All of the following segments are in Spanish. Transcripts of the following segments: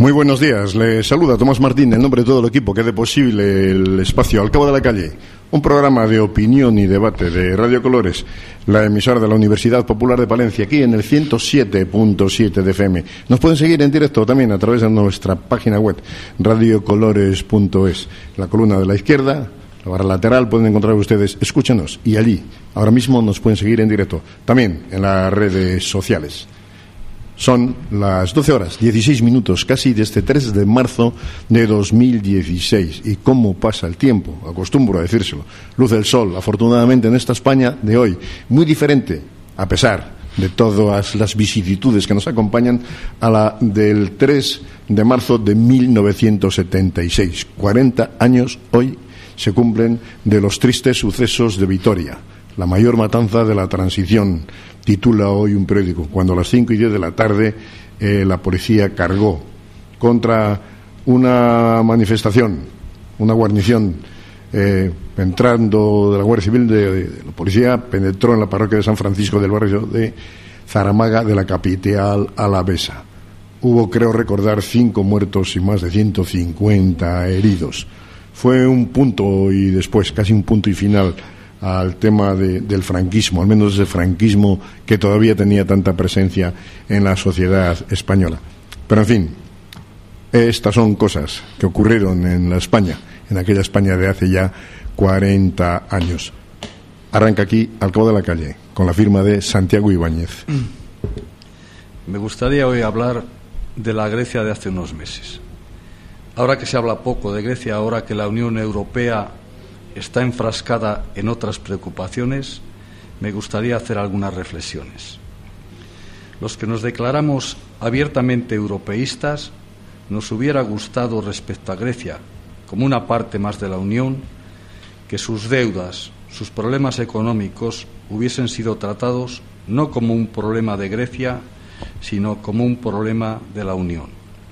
Muy buenos días, le saluda Tomás Martín en nombre de todo el equipo que hace posible el espacio Al Cabo de la Calle, un programa de opinión y debate de Radio Colores, la emisora de la Universidad Popular de Palencia, aquí en el 107.7 de FM. Nos pueden seguir en directo también a través de nuestra página web, radiocolores.es. La columna de la izquierda, la barra lateral, pueden encontrar ustedes, escúchenos, y allí, ahora mismo nos pueden seguir en directo, también en las redes sociales. Son las 12 horas, 16 minutos, casi desde 3 de marzo de 2016. ¿Y cómo pasa el tiempo? Acostumbro a decírselo. Luce el sol, afortunadamente, en esta España de hoy. Muy diferente, a pesar de todas las vicisitudes que nos acompañan, a la del 3 de marzo de 1976. 40 años hoy se cumplen de los tristes sucesos de Vitoria, la mayor matanza de la transición. Titula hoy un periódico, cuando a las 5:10 de la tarde la policía cargó contra una manifestación, una guarnición, entrando de la Guardia Civil de la policía, penetró en la parroquia de San Francisco del barrio de Zaramaga de la capital alavesa. Hubo, creo recordar, 5 muertos y más de 150 heridos. Fue un punto y después, casi un punto y final al tema del franquismo, al menos ese franquismo que todavía tenía tanta presencia en la sociedad española. Pero en fin, estas son cosas que ocurrieron en la España, en aquella España de hace ya 40 años. Arranca aquí Al Cabo de la Calle, con la firma de Santiago Ibáñez. Me gustaría hoy hablar de la Grecia de hace unos meses. Ahora que se habla poco de Grecia, ahora que la Unión Europea está enfrascada en otras preocupaciones, me gustaría hacer algunas reflexiones. Los que nos declaramos abiertamente europeístas, nos hubiera gustado respecto a Grecia, como una parte más de la Unión, que sus deudas, sus problemas económicos hubiesen sido tratados no como un problema de Grecia, sino como un problema de la Unión.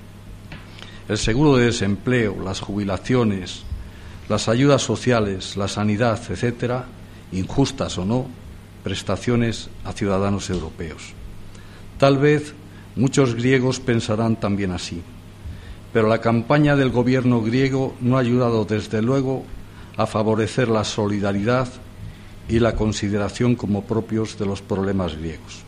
El seguro de desempleo, las jubilaciones, las ayudas sociales, la sanidad, etcétera, injustas o no, prestaciones a ciudadanos europeos. Tal vez muchos griegos pensarán también así, pero la campaña del gobierno griego no ha ayudado, desde luego, a favorecer la solidaridad y la consideración como propios de los problemas griegos.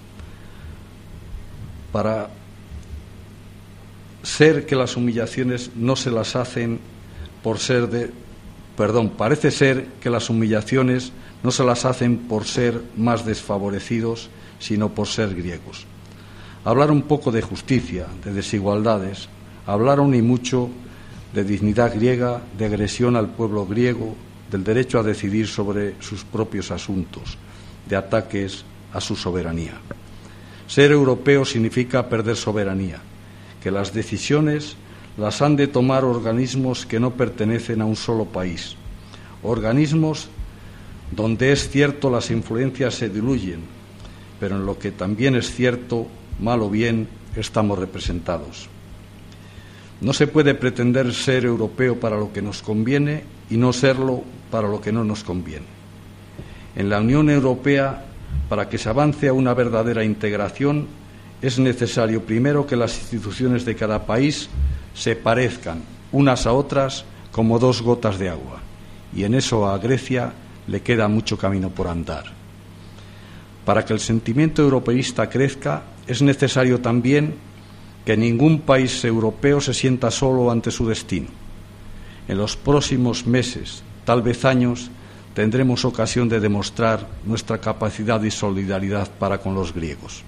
Parece ser que las humillaciones no se las hacen por ser más desfavorecidos, sino por ser griegos. Hablar un poco de justicia, de desigualdades, hablaron y mucho de dignidad griega, de agresión al pueblo griego, del derecho a decidir sobre sus propios asuntos, de ataques a su soberanía. Ser europeo significa perder soberanía, que las decisiones las han de tomar organismos que no pertenecen a un solo país, organismos donde es cierto las influencias se diluyen, pero en lo que también es cierto, mal o bien, estamos representados. No se puede pretender ser europeo para lo que nos conviene y no serlo para lo que no nos conviene. En la Unión Europea, para que se avance a una verdadera integración, es necesario primero que las instituciones de cada país se parezcan unas a otras como 2 gotas de agua, y en eso a Grecia le queda mucho camino por andar. Para que el sentimiento europeísta crezca, es necesario también que ningún país europeo se sienta solo ante su destino. En los próximos meses, tal vez años, tendremos ocasión de demostrar nuestra capacidad y solidaridad para con los griegos.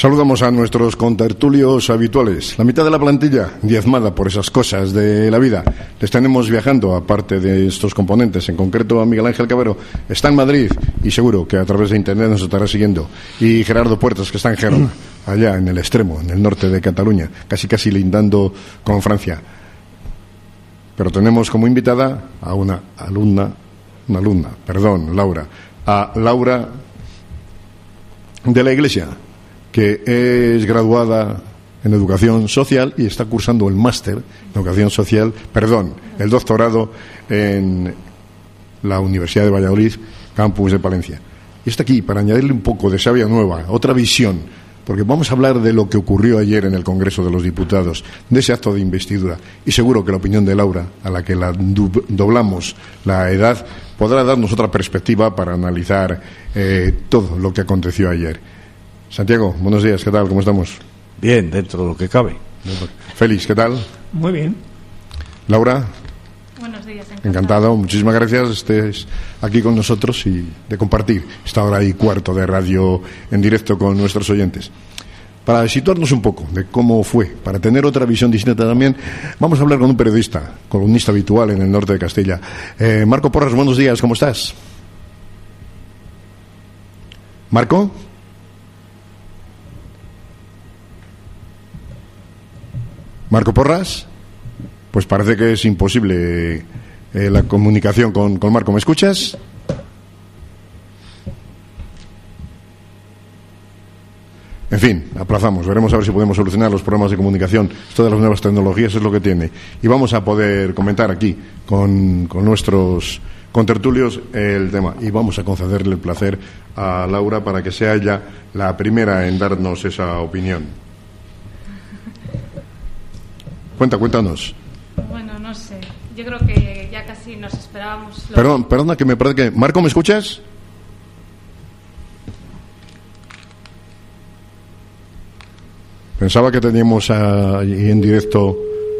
Saludamos a nuestros contertulios habituales. La mitad de la plantilla diezmada por esas cosas de la vida. Les tenemos viajando, aparte de estos componentes. En concreto, a Miguel Ángel Cabero está en Madrid y seguro que a través de Internet nos estará siguiendo. Y Gerardo Puertas, que está en Gerona, allá en el extremo, en el norte de Cataluña, casi lindando con Francia. Pero tenemos como invitada a una alumna, Laura. A Laura de la Iglesia, que es graduada en Educación Social y está cursando el máster en Educación Social, el doctorado en la Universidad de Valladolid, campus de Palencia. Y está aquí para añadirle un poco de savia nueva, otra visión, porque vamos a hablar de lo que ocurrió ayer en el Congreso de los Diputados, de ese acto de investidura. Y seguro que la opinión de Laura, a la que la doblamos la edad, podrá darnos otra perspectiva para analizar todo lo que aconteció ayer. Santiago, buenos días, ¿qué tal? ¿Cómo estamos? Bien, dentro de lo que cabe. Félix, ¿qué tal? Muy bien. Laura. Buenos días, encantado. Muchísimas gracias estés aquí con nosotros y de compartir esta hora y cuarto de radio en directo con nuestros oyentes. Para situarnos un poco de cómo fue, para tener otra visión distinta también, vamos a hablar con un periodista, columnista habitual en el norte de Castilla. Marco Porras, buenos días, ¿cómo estás? ¿Marco? ¿Marco Porras? Pues parece que es imposible la comunicación con Marco. ¿Me escuchas? En fin, aplazamos. Veremos a ver si podemos solucionar los problemas de comunicación. Esto de las nuevas tecnologías es lo que tiene. Y vamos a poder comentar aquí con nuestros contertulios el tema. Y vamos a concederle el placer a Laura para que sea ella la primera en darnos esa opinión. Cuéntanos. Bueno, no sé. Yo creo que ya casi nos esperábamos. Perdona, que me parece que... Marco, ¿me escuchas? Pensaba que teníamos ahí en directo...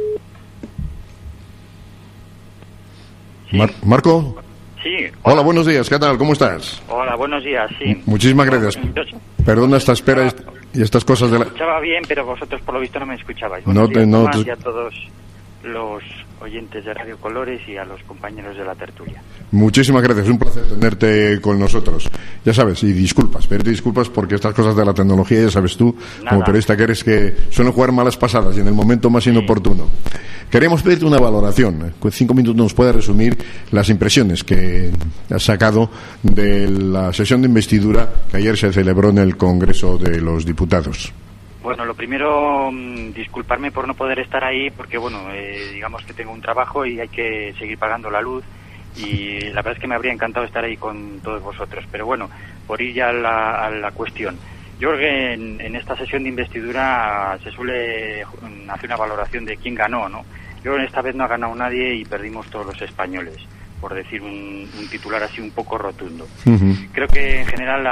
Sí. ¿Marco? Sí. Hola, buenos días, ¿qué tal? ¿Cómo estás? Hola, buenos días, sí. Muchísimas gracias. Perdona esta espera y estas cosas de la... Me escuchaba bien, pero vosotros por lo visto no me escuchabais. Y a todos los oyentes de Radio Colores y a los compañeros de la tertulia. Muchísimas gracias, un placer tenerte con nosotros. Ya sabes, y pedirte disculpas porque estas cosas de la tecnología, ya sabes tú, como periodista que eres, que suelen jugar malas pasadas y en el momento más inoportuno. Queríamos pedirte una valoración. 5 minutos nos puedes resumir las impresiones que has sacado de la sesión de investidura que ayer se celebró en el Congreso de los Diputados. Bueno, lo primero, disculparme por no poder estar ahí porque, digamos que tengo un trabajo y hay que seguir pagando la luz y la verdad es que me habría encantado estar ahí con todos vosotros. Pero bueno, por ir ya a la cuestión. Yo creo que en esta sesión de investidura se suele hacer una valoración de quién ganó, ¿no? Yo creo que esta vez no ha ganado nadie y perdimos todos los españoles, por decir un titular así un poco rotundo. Uh-huh. Creo que en general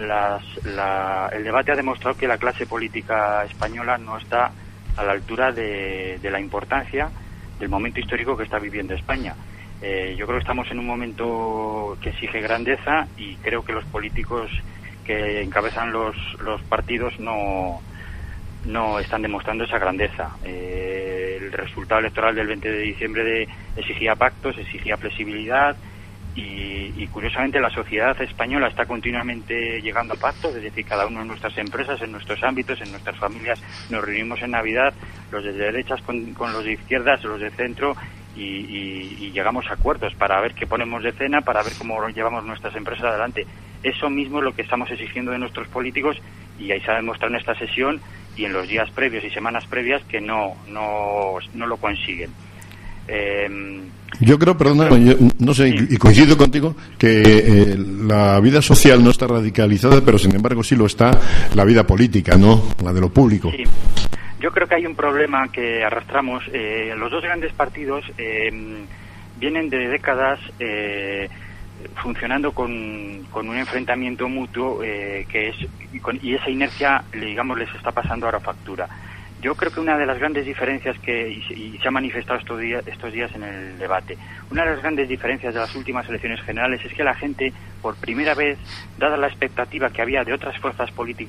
el debate ha demostrado que la clase política española no está a la altura de la importancia del momento histórico que está viviendo España. Yo creo que estamos en un momento que exige grandeza y creo que los políticos que encabezan los partidos no están demostrando esa grandeza. El resultado electoral del 20 de diciembre exigía pactos, exigía flexibilidad y curiosamente la sociedad española está continuamente llegando a pactos, es decir, cada uno en nuestras empresas, en nuestros ámbitos, en nuestras familias nos reunimos en Navidad, los de derechas con los de izquierdas, los de centro y llegamos a acuerdos para ver qué ponemos de cena, para ver cómo llevamos nuestras empresas adelante. Eso mismo es lo que estamos exigiendo de nuestros políticos y ahí se ha demostrado en esta sesión y en los días previos y semanas previas que no lo consiguen. Yo creo, no sé, y coincido contigo, que la vida social no está radicalizada, pero sin embargo sí lo está la vida política, ¿no? La de lo público. Sí. Yo creo que hay un problema que arrastramos. Los dos grandes partidos vienen de décadas funcionando con un enfrentamiento mutuo y esa inercia, digamos, les está pasando ahora factura. Yo creo que una de las grandes diferencias y se ha manifestado estos días en el debate, una de las grandes diferencias de las últimas elecciones generales es que la gente, por primera vez, dada la expectativa que había de otras fuerzas políticas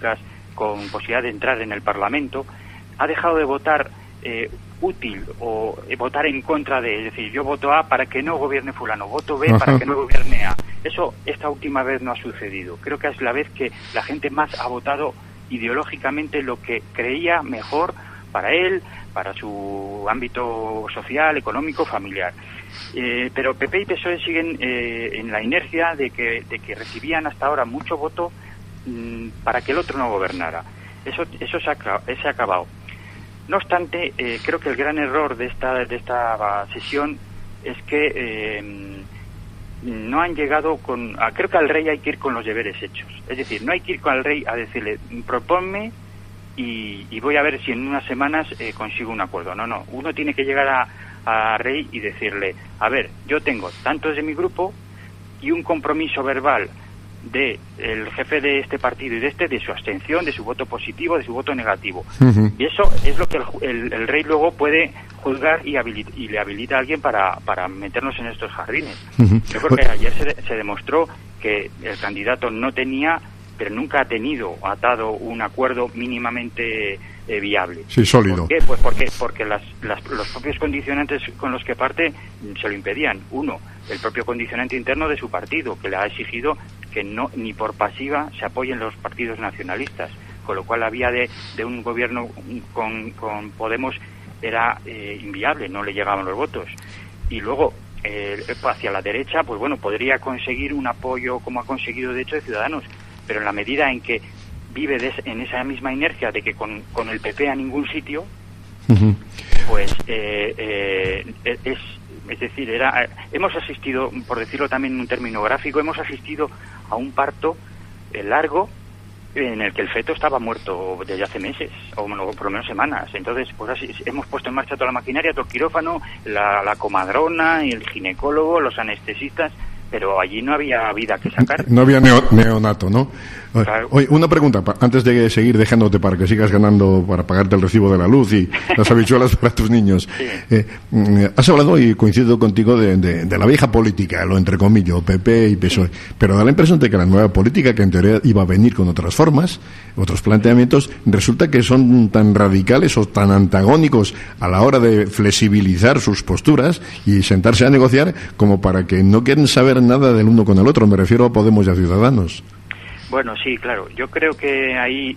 con posibilidad de entrar en el Parlamento, ha dejado de votar útil o votar en contra de, es decir, yo voto A para que no gobierne fulano, voto B para que no gobierne A. Eso esta última vez no ha sucedido. Creo que es la vez que la gente más ha votado ideológicamente lo que creía mejor para él, para su ámbito social, económico, familiar. Pero PP y PSOE siguen en la inercia de que recibían hasta ahora mucho voto para que el otro no gobernara. Eso se ha acabado. No obstante, creo que el gran error de esta sesión es que no han llegado creo que al rey hay que ir con los deberes hechos. Es decir, no hay que ir con el rey a decirle, proponme y voy a ver si en unas semanas consigo un acuerdo. No. Uno tiene que llegar a rey y decirle, a ver, yo tengo tantos de mi grupo y un compromiso verbal de el jefe de este partido y de su abstención, de su voto positivo, de su voto negativo. Uh-huh. Y eso es lo que el rey luego puede juzgar y le habilita a alguien para meternos en estos jardines. Uh-huh. Yo creo que ayer se demostró que el candidato no tenía, pero nunca ha tenido atado un acuerdo mínimamente viable. Sí, sólido. ¿Por qué? Pues porque los propios condicionantes con los que parte se lo impedían. Uno, el propio condicionante interno de su partido, que le ha exigido que no ni por pasiva se apoyen los partidos nacionalistas, con lo cual la vía de un gobierno con Podemos era inviable, no le llegaban los votos. Y luego hacia la derecha, pues bueno, podría conseguir un apoyo como ha conseguido de hecho de Ciudadanos, pero en la medida en que vive en esa misma inercia de que con el PP a ningún sitio, uh-huh. Pues es decir, hemos asistido, por decirlo también en un término gráfico, hemos asistido a un parto largo en el que el feto estaba muerto desde hace meses, o por lo menos semanas. Entonces, pues así hemos puesto en marcha toda la maquinaria, todo el quirófano, la comadrona, y el ginecólogo, los anestesistas, pero allí no había vida que sacar. No había neonato, ¿no? Claro. Oye, una pregunta, antes de seguir dejándote para que sigas ganando para pagarte el recibo de la luz y las habichuelas para tus niños. Sí. Has hablado, y coincido contigo, de la vieja política, lo entrecomillo, PP y PSOE, sí. Pero da la impresión de que la nueva política, que en teoría iba a venir con otras formas, otros planteamientos, resulta que son tan radicales o tan antagónicos a la hora de flexibilizar sus posturas y sentarse a negociar, como para que no quieren saber nada del uno con el otro. Me refiero a Podemos y a Ciudadanos. Bueno, sí, claro. Yo creo que ahí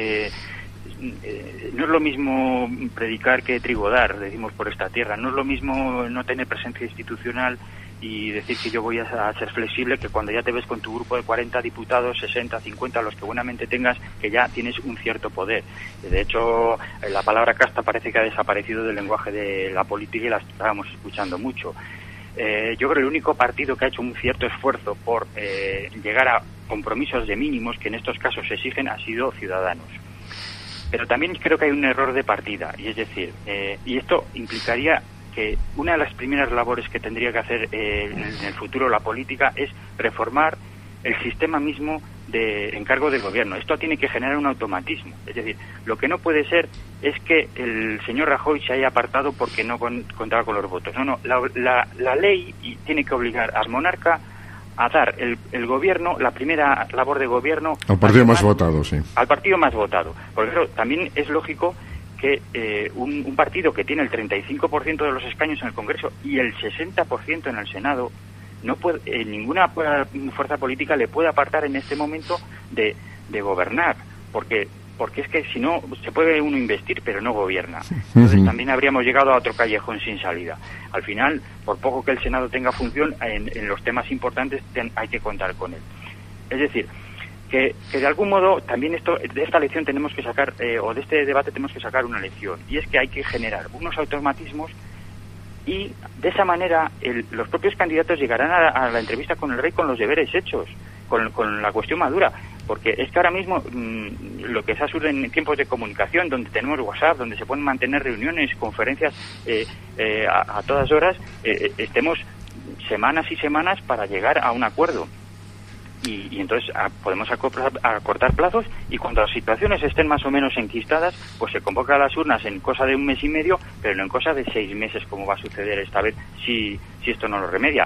no es lo mismo predicar que trigodar, decimos por esta tierra. No es lo mismo no tener presencia institucional y decir que yo voy a ser flexible, que cuando ya te ves con tu grupo de 40 diputados, 60, 50, los que buenamente tengas, que ya tienes un cierto poder. De hecho, la palabra casta parece que ha desaparecido del lenguaje de la política y la estábamos escuchando mucho. Yo creo que el único partido que ha hecho un cierto esfuerzo por llegar a compromisos de mínimos que en estos casos se exigen ha sido Ciudadanos. Pero también creo que hay un error de partida, y es decir, y esto implicaría que una de las primeras labores que tendría que hacer en el futuro la política es reformar el sistema mismo de encargo del gobierno. Esto tiene que generar un automatismo. Es decir, lo que no puede ser es que el señor Rajoy se haya apartado porque no contaba con los votos. No, la ley tiene que obligar al monarca a dar el gobierno, la primera labor de gobierno... Al partido más votado, sí. Al partido más votado. Porque claro, también es lógico que un partido que tiene el 35% de los escaños en el Congreso y el 60% en el Senado, no puede, ninguna fuerza política le puede apartar en este momento de gobernar, porque es que si no se puede uno investir pero no gobierna. Entonces también habríamos llegado a otro callejón sin salida. Al final, por poco que el Senado tenga función, en los temas importantes hay que contar con él. Es decir, que de algún modo también de esta lección tenemos que sacar, o de este debate tenemos que sacar una lección, y es que hay que generar unos automatismos. Y de esa manera los propios candidatos llegarán a la entrevista con el rey con los deberes hechos, con la cuestión madura, porque es que ahora mismo lo que se asume en tiempos de comunicación, donde tenemos WhatsApp, donde se pueden mantener reuniones, conferencias a todas horas, estemos semanas y semanas para llegar a un acuerdo. Y entonces podemos acortar plazos, y cuando las situaciones estén más o menos enquistadas, pues se convoca a las urnas en cosa de 1 mes y medio, pero no en cosa de 6 meses, como va a suceder esta vez si esto no lo remedia.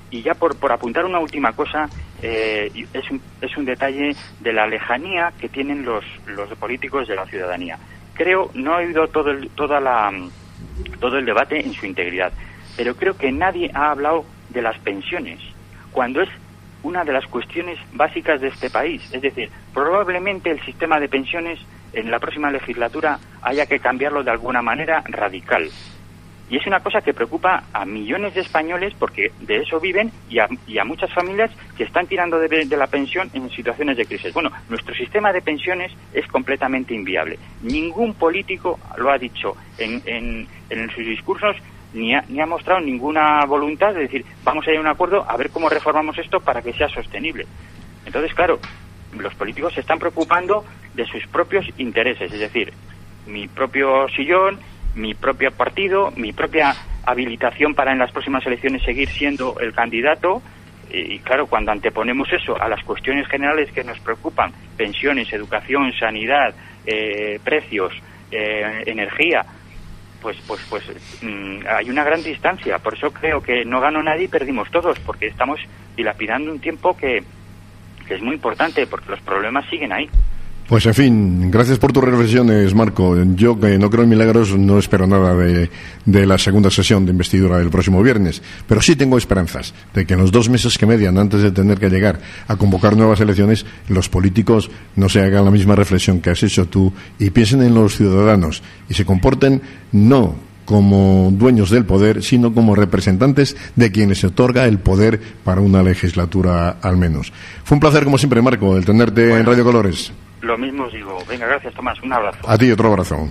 Y ya por apuntar una última cosa, es un detalle de la lejanía que tienen los políticos de la ciudadanía. Creo, no he oído todo el debate en su integridad, pero creo que nadie ha hablado de las pensiones, cuando es una de las cuestiones básicas de este país. Es decir, probablemente el sistema de pensiones en la próxima legislatura haya que cambiarlo de alguna manera radical. Y es una cosa que preocupa a millones de españoles, porque de eso viven, y a muchas familias que están tirando de la pensión en situaciones de crisis. Bueno, nuestro sistema de pensiones es completamente inviable. Ningún político lo ha dicho en sus discursos, ni ha mostrado ninguna voluntad de decir, vamos a ir a un acuerdo a ver cómo reformamos esto para que sea sostenible. Entonces, claro, los políticos se están preocupando de sus propios intereses, es decir, mi propio sillón, mi propio partido, mi propia habilitación para en las próximas elecciones seguir siendo el candidato. Y claro, cuando anteponemos eso a las cuestiones generales que nos preocupan, pensiones, educación, sanidad, precios, energía, pues hay una gran distancia. Por eso creo que no ganó nadie y perdimos todos, porque estamos dilapidando un tiempo que es muy importante, porque los problemas siguen ahí. Pues en fin, gracias por tus reflexiones, Marco. Yo, que no creo en milagros, no espero nada de la segunda sesión de investidura del próximo viernes, pero sí tengo esperanzas de que en los 2 meses que median antes de tener que llegar a convocar nuevas elecciones, los políticos no se hagan la misma reflexión que has hecho tú y piensen en los ciudadanos y se comporten no como dueños del poder, sino como representantes de quienes se otorga el poder para una legislatura al menos. Fue un placer, como siempre, Marco, el tenerte en Radio Colores. Lo mismo os digo. Venga, gracias, Tomás. Un abrazo. A ti, otro abrazo.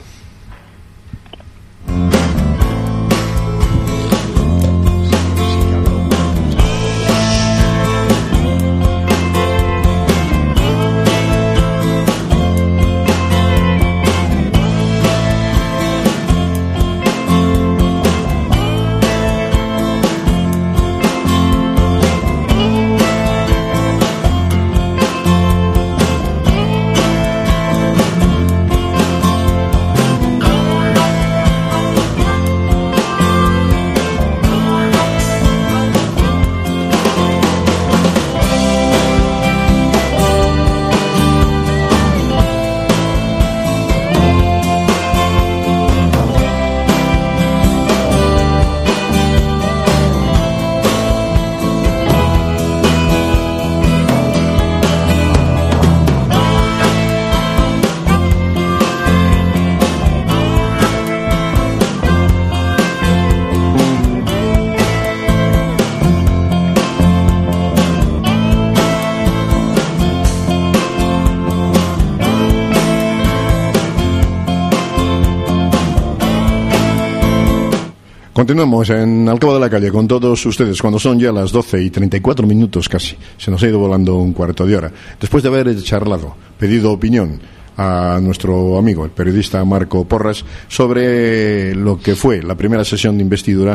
Continuamos en Al Cabo de la Calle con todos ustedes cuando son ya las 12:34 casi. Se nos ha ido volando un cuarto de hora. Después de haber charlado, pedido opinión a nuestro amigo, el periodista Marco Porras, sobre lo que fue la primera sesión de investidura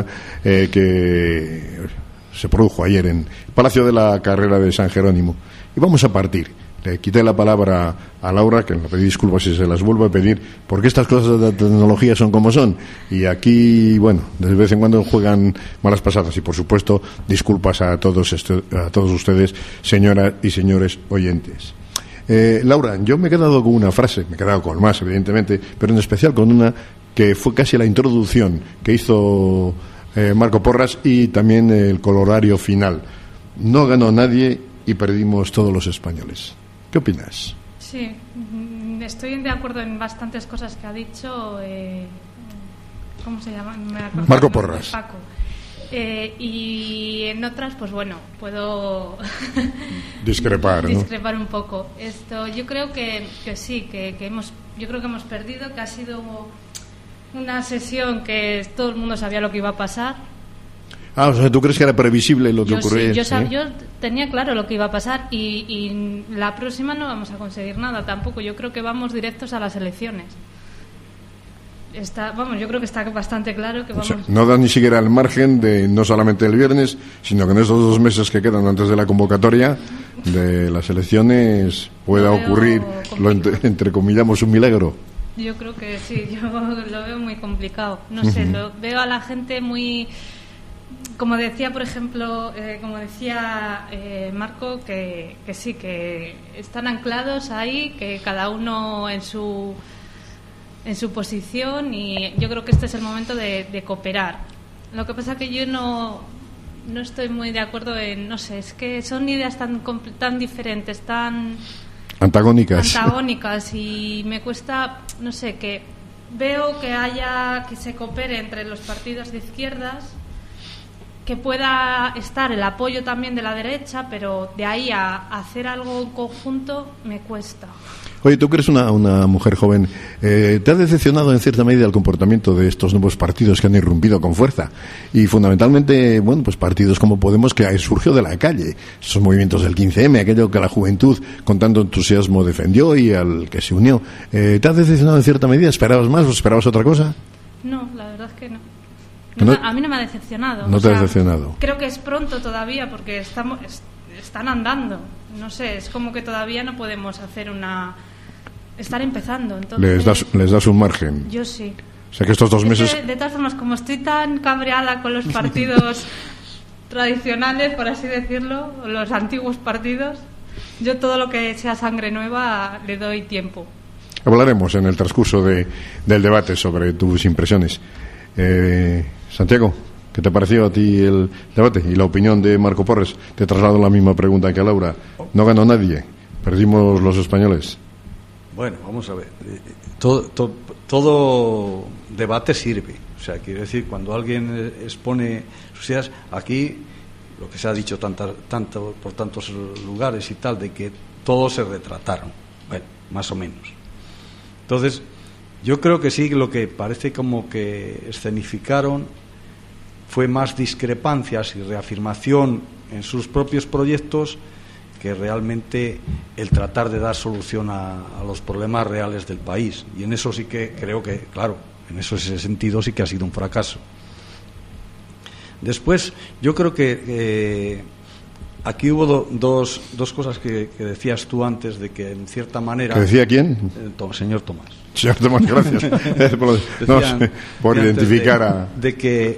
que se produjo ayer en el Palacio de la Carrera de San Jerónimo. Y vamos a partir. Le quité la palabra a Laura, que le pedí disculpas si se las vuelvo a pedir, porque estas cosas de la tecnología son como son. Y aquí, bueno, de vez en cuando juegan malas pasadas. Y, por supuesto, disculpas a todos ustedes, señoras y señores oyentes. Laura, yo me he quedado con una frase, me he quedado con más, evidentemente, pero en especial con una que fue casi la introducción que hizo Marco Porras y también el colorario final. No ganó nadie y perdimos todos los españoles. ¿Qué opinas? Sí, estoy de acuerdo en bastantes cosas que ha dicho. ¿Cómo se llama? Marco Porras. Paco. Y en otras, pues bueno, puedo discrepar, ¿no? Discrepar un poco. Yo creo que sí, yo creo que hemos perdido, que ha sido una sesión que todo el mundo sabía lo que iba a pasar. O sea, ¿tú crees que era previsible lo que ocurría? Sí, yo tenía claro lo que iba a pasar y la próxima no vamos a conseguir nada tampoco. Yo creo que vamos directos a las elecciones. Yo creo que está bastante claro que vamos... O sea, no da ni siquiera el margen de, no solamente el viernes, sino que en estos 2 meses que quedan antes de la convocatoria de las elecciones pueda ocurrir, entrecomillamos, un milagro. Yo creo que sí, yo lo veo muy complicado. No sé, lo veo a la gente muy... como decía, por ejemplo, Marco, que sí, que están anclados ahí, que cada uno en su posición, y yo creo que este es el momento de cooperar. Lo que pasa es que yo no estoy muy de acuerdo en, no sé, es que son ideas tan diferentes, tan antagónicas, y me cuesta, no sé, que veo que se coopere entre los partidos de izquierdas, que pueda estar el apoyo también de la derecha, pero de ahí a hacer algo en conjunto me cuesta. Oye, tú que eres una mujer joven, ¿te ha decepcionado en cierta medida el comportamiento de estos nuevos partidos que han irrumpido con fuerza? Y fundamentalmente, bueno, pues partidos como Podemos, que surgió de la calle, esos movimientos del 15M, aquello que la juventud con tanto entusiasmo defendió y al que se unió. ¿Te ha decepcionado en cierta medida? ¿Esperabas más o esperabas otra cosa? No, la verdad es que no. A mí no me ha decepcionado. ¿No te ha decepcionado? Creo que es pronto todavía porque están andando. No sé, es como que todavía no podemos hacer estar empezando. Entonces, les das un margen. Yo sí. O sea que estos 2 meses... De todas formas, como estoy tan cabreada con los partidos tradicionales, por así decirlo, los antiguos partidos, yo todo lo que sea sangre nueva le doy tiempo. Hablaremos en el transcurso del debate sobre tus impresiones. Santiago, ¿qué te ha parecido a ti el debate y la opinión de Marco Porres? Te traslado la misma pregunta que a Laura. No ganó nadie, perdimos los españoles. Bueno, vamos a ver. Todo debate sirve. O sea, quiero decir, cuando alguien expone sus ideas, aquí lo que se ha dicho tanto por tantos lugares y tal, de que todos se retrataron. Bueno, más o menos. Entonces, yo creo que sí, lo que parece como que escenificaron fue más discrepancias y reafirmación en sus propios proyectos que realmente el tratar de dar solución a los problemas reales del país. Y en eso sí que creo que, claro, en ese sentido sí que ha sido un fracaso. Después, yo creo que aquí hubo dos cosas que decías tú antes, de que en cierta manera... ¿Que decía quién? Señor Tomás. Señor Tomás, gracias. por identificar de que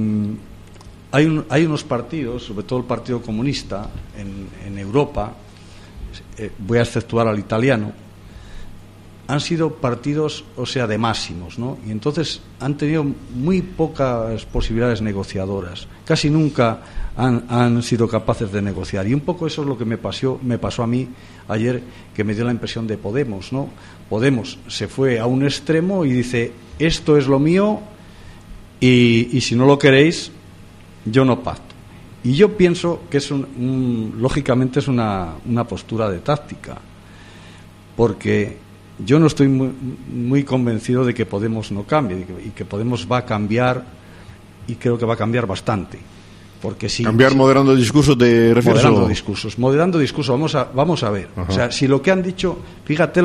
hay unos partidos, sobre todo el Partido Comunista en Europa, voy a exceptuar al italiano, han sido partidos, o sea, de máximos, ¿no? Y entonces han tenido muy pocas posibilidades negociadoras. Casi nunca han sido capaces de negociar. Y un poco eso es lo que me pasó a mí ayer, que me dio la impresión de Podemos, ¿no? Podemos se fue a un extremo y dice, esto es lo mío y si no lo queréis, yo no pacto. Y yo pienso que es lógicamente es una postura de táctica, porque yo no estoy muy convencido de que Podemos no cambie y que Podemos va a cambiar, y creo que va a cambiar bastante. Porque cambiar moderando discursos, ¿te refieres? Moderando discursos. Vamos a ver. Ajá. O sea, si lo que han dicho, fíjate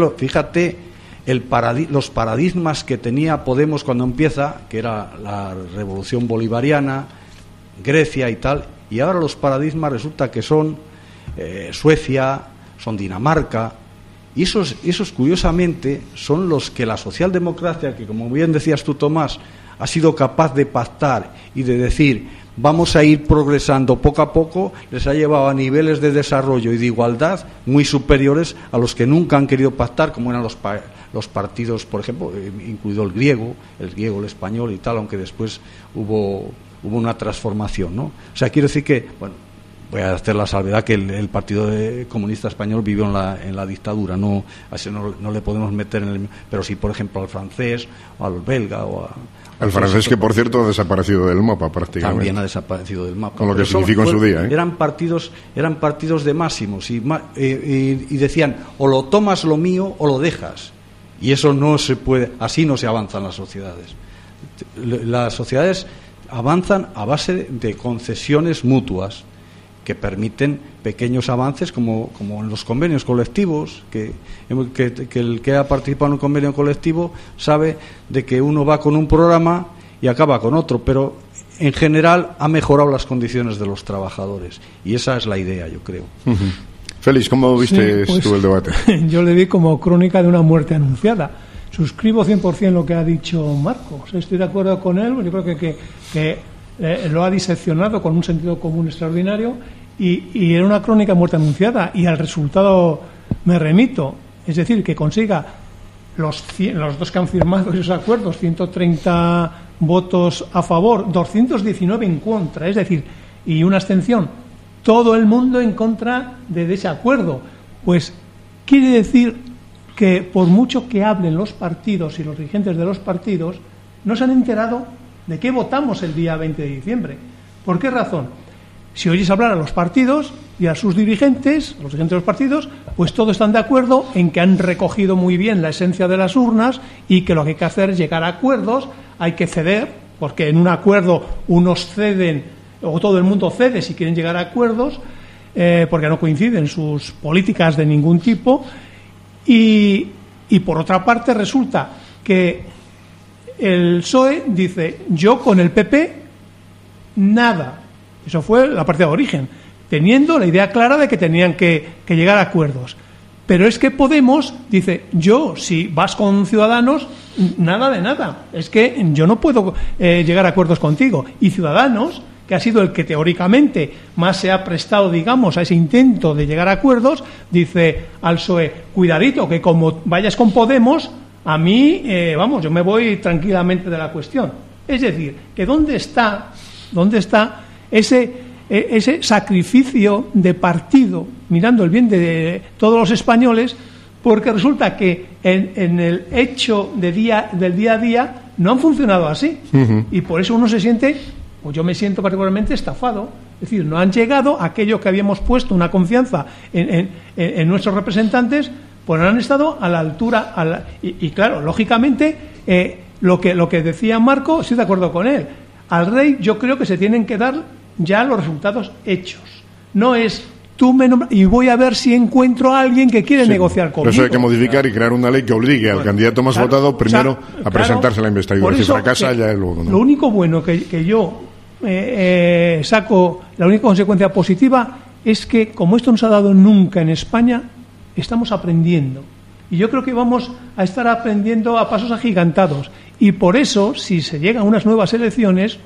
los paradigmas que tenía Podemos cuando empieza, que era la revolución bolivariana, Grecia y tal, y ahora los paradigmas resulta que son Suecia, son Dinamarca, y esos curiosamente son los que la socialdemocracia, que como bien decías tú, Tomás, ha sido capaz de pactar y de decir vamos a ir progresando poco a poco, les ha llevado a niveles de desarrollo y de igualdad muy superiores a los que nunca han querido pactar, como eran los partidos, por ejemplo, incluido el griego, el español y tal, aunque después hubo una transformación, ¿no? O sea, quiero decir que, bueno, voy a hacer la salvedad que el Partido Comunista Español vivió en la dictadura, no le podemos meter pero sí, por ejemplo, al francés, o al belga, o al francés, que por cierto ha desaparecido del mapa prácticamente. También ha desaparecido del mapa. Con lo que significó en su día, ¿eh? Eran partidos de máximos y decían, o lo tomas lo mío o lo dejas. Y eso no se puede, así no se avanzan las sociedades. Las sociedades avanzan a base de concesiones mutuas que permiten pequeños avances, como en los convenios colectivos, que el que ha participado en un convenio colectivo sabe de que uno va con un programa y acaba con otro, pero en general ha mejorado las condiciones de los trabajadores, y esa es la idea, yo creo. Uh-huh. Félix, ¿cómo viste tú el debate? Yo le vi como crónica de una muerte anunciada. Suscribo 100% lo que ha dicho Marcos. Estoy de acuerdo con él. Yo creo que lo ha diseccionado con un sentido común extraordinario y era una crónica de muerte anunciada, y al resultado me remito, es decir, que consiga los dos que han firmado esos acuerdos, 130 votos a favor, 219 en contra, es decir, y una abstención, todo el mundo en contra de ese acuerdo. Pues quiere decir que por mucho que hablen los partidos y los dirigentes de los partidos, no se han enterado de qué votamos el día 20 de diciembre. ¿Por qué razón? Si oyes hablar a los partidos y a sus dirigentes, los dirigentes de los partidos, pues todos están de acuerdo en que han recogido muy bien la esencia de las urnas y que lo que hay que hacer es llegar a acuerdos, hay que ceder, porque en un acuerdo unos ceden o todo el mundo cede si quieren llegar a acuerdos, porque no coinciden sus políticas de ningún tipo, y por otra parte resulta que el PSOE dice: yo con el PP nada. Eso fue la partida de origen, teniendo la idea clara de que tenían que llegar a acuerdos. Pero es que Podemos dice: yo, si vas con Ciudadanos, nada de nada. Es que yo no puedo llegar a acuerdos contigo. Y Ciudadanos, que ha sido el que teóricamente más se ha prestado, digamos, a ese intento de llegar a acuerdos, dice al PSOE: cuidadito, que como vayas con Podemos, a mí, yo me voy tranquilamente de la cuestión. Es decir, que ¿dónde está ese sacrificio de partido, mirando el bien de todos los españoles? Porque resulta que en el hecho del día a día no han funcionado así. Y por eso uno se siente, o yo me siento particularmente estafado. Es decir, no han llegado a aquello que habíamos puesto una confianza en nuestros representantes, pues no han estado a la altura. Y claro, lógicamente, lo que decía Marco, estoy de acuerdo con él. Al rey yo creo que se tienen que dar ya los resultados hechos. No es tú me nombras y voy a ver si encuentro a alguien que quiere negociar conmigo. Por eso hay que modificar y crear una ley que obligue al candidato más votado primero a presentarse a la investidura. Si fracasa, ya es luego. ¿No? Lo único bueno que yo saco, la única consecuencia positiva es que, como esto no se ha dado nunca en España, estamos aprendiendo. Y yo creo que vamos a estar aprendiendo a pasos agigantados. Y por eso, si se llegan a unas nuevas elecciones,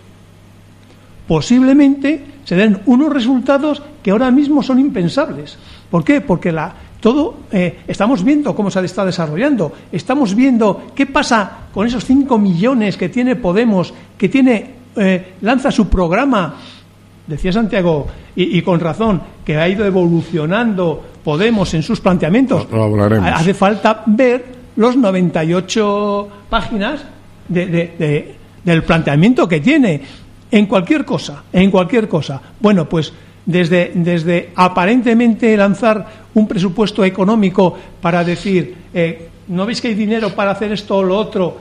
posiblemente se den unos resultados que ahora mismo son impensables. ¿Por qué? Porque estamos viendo cómo se está desarrollando. Estamos viendo qué pasa con esos 5 millones que tiene Podemos, que lanza su programa. Decía Santiago, y con razón, que ha ido evolucionando Podemos en sus planteamientos. Hace falta ver los 98 páginas del planteamiento que tiene en cualquier cosa. Bueno, pues desde aparentemente lanzar un presupuesto económico para decir, ¿no veis que hay dinero para hacer esto o lo otro?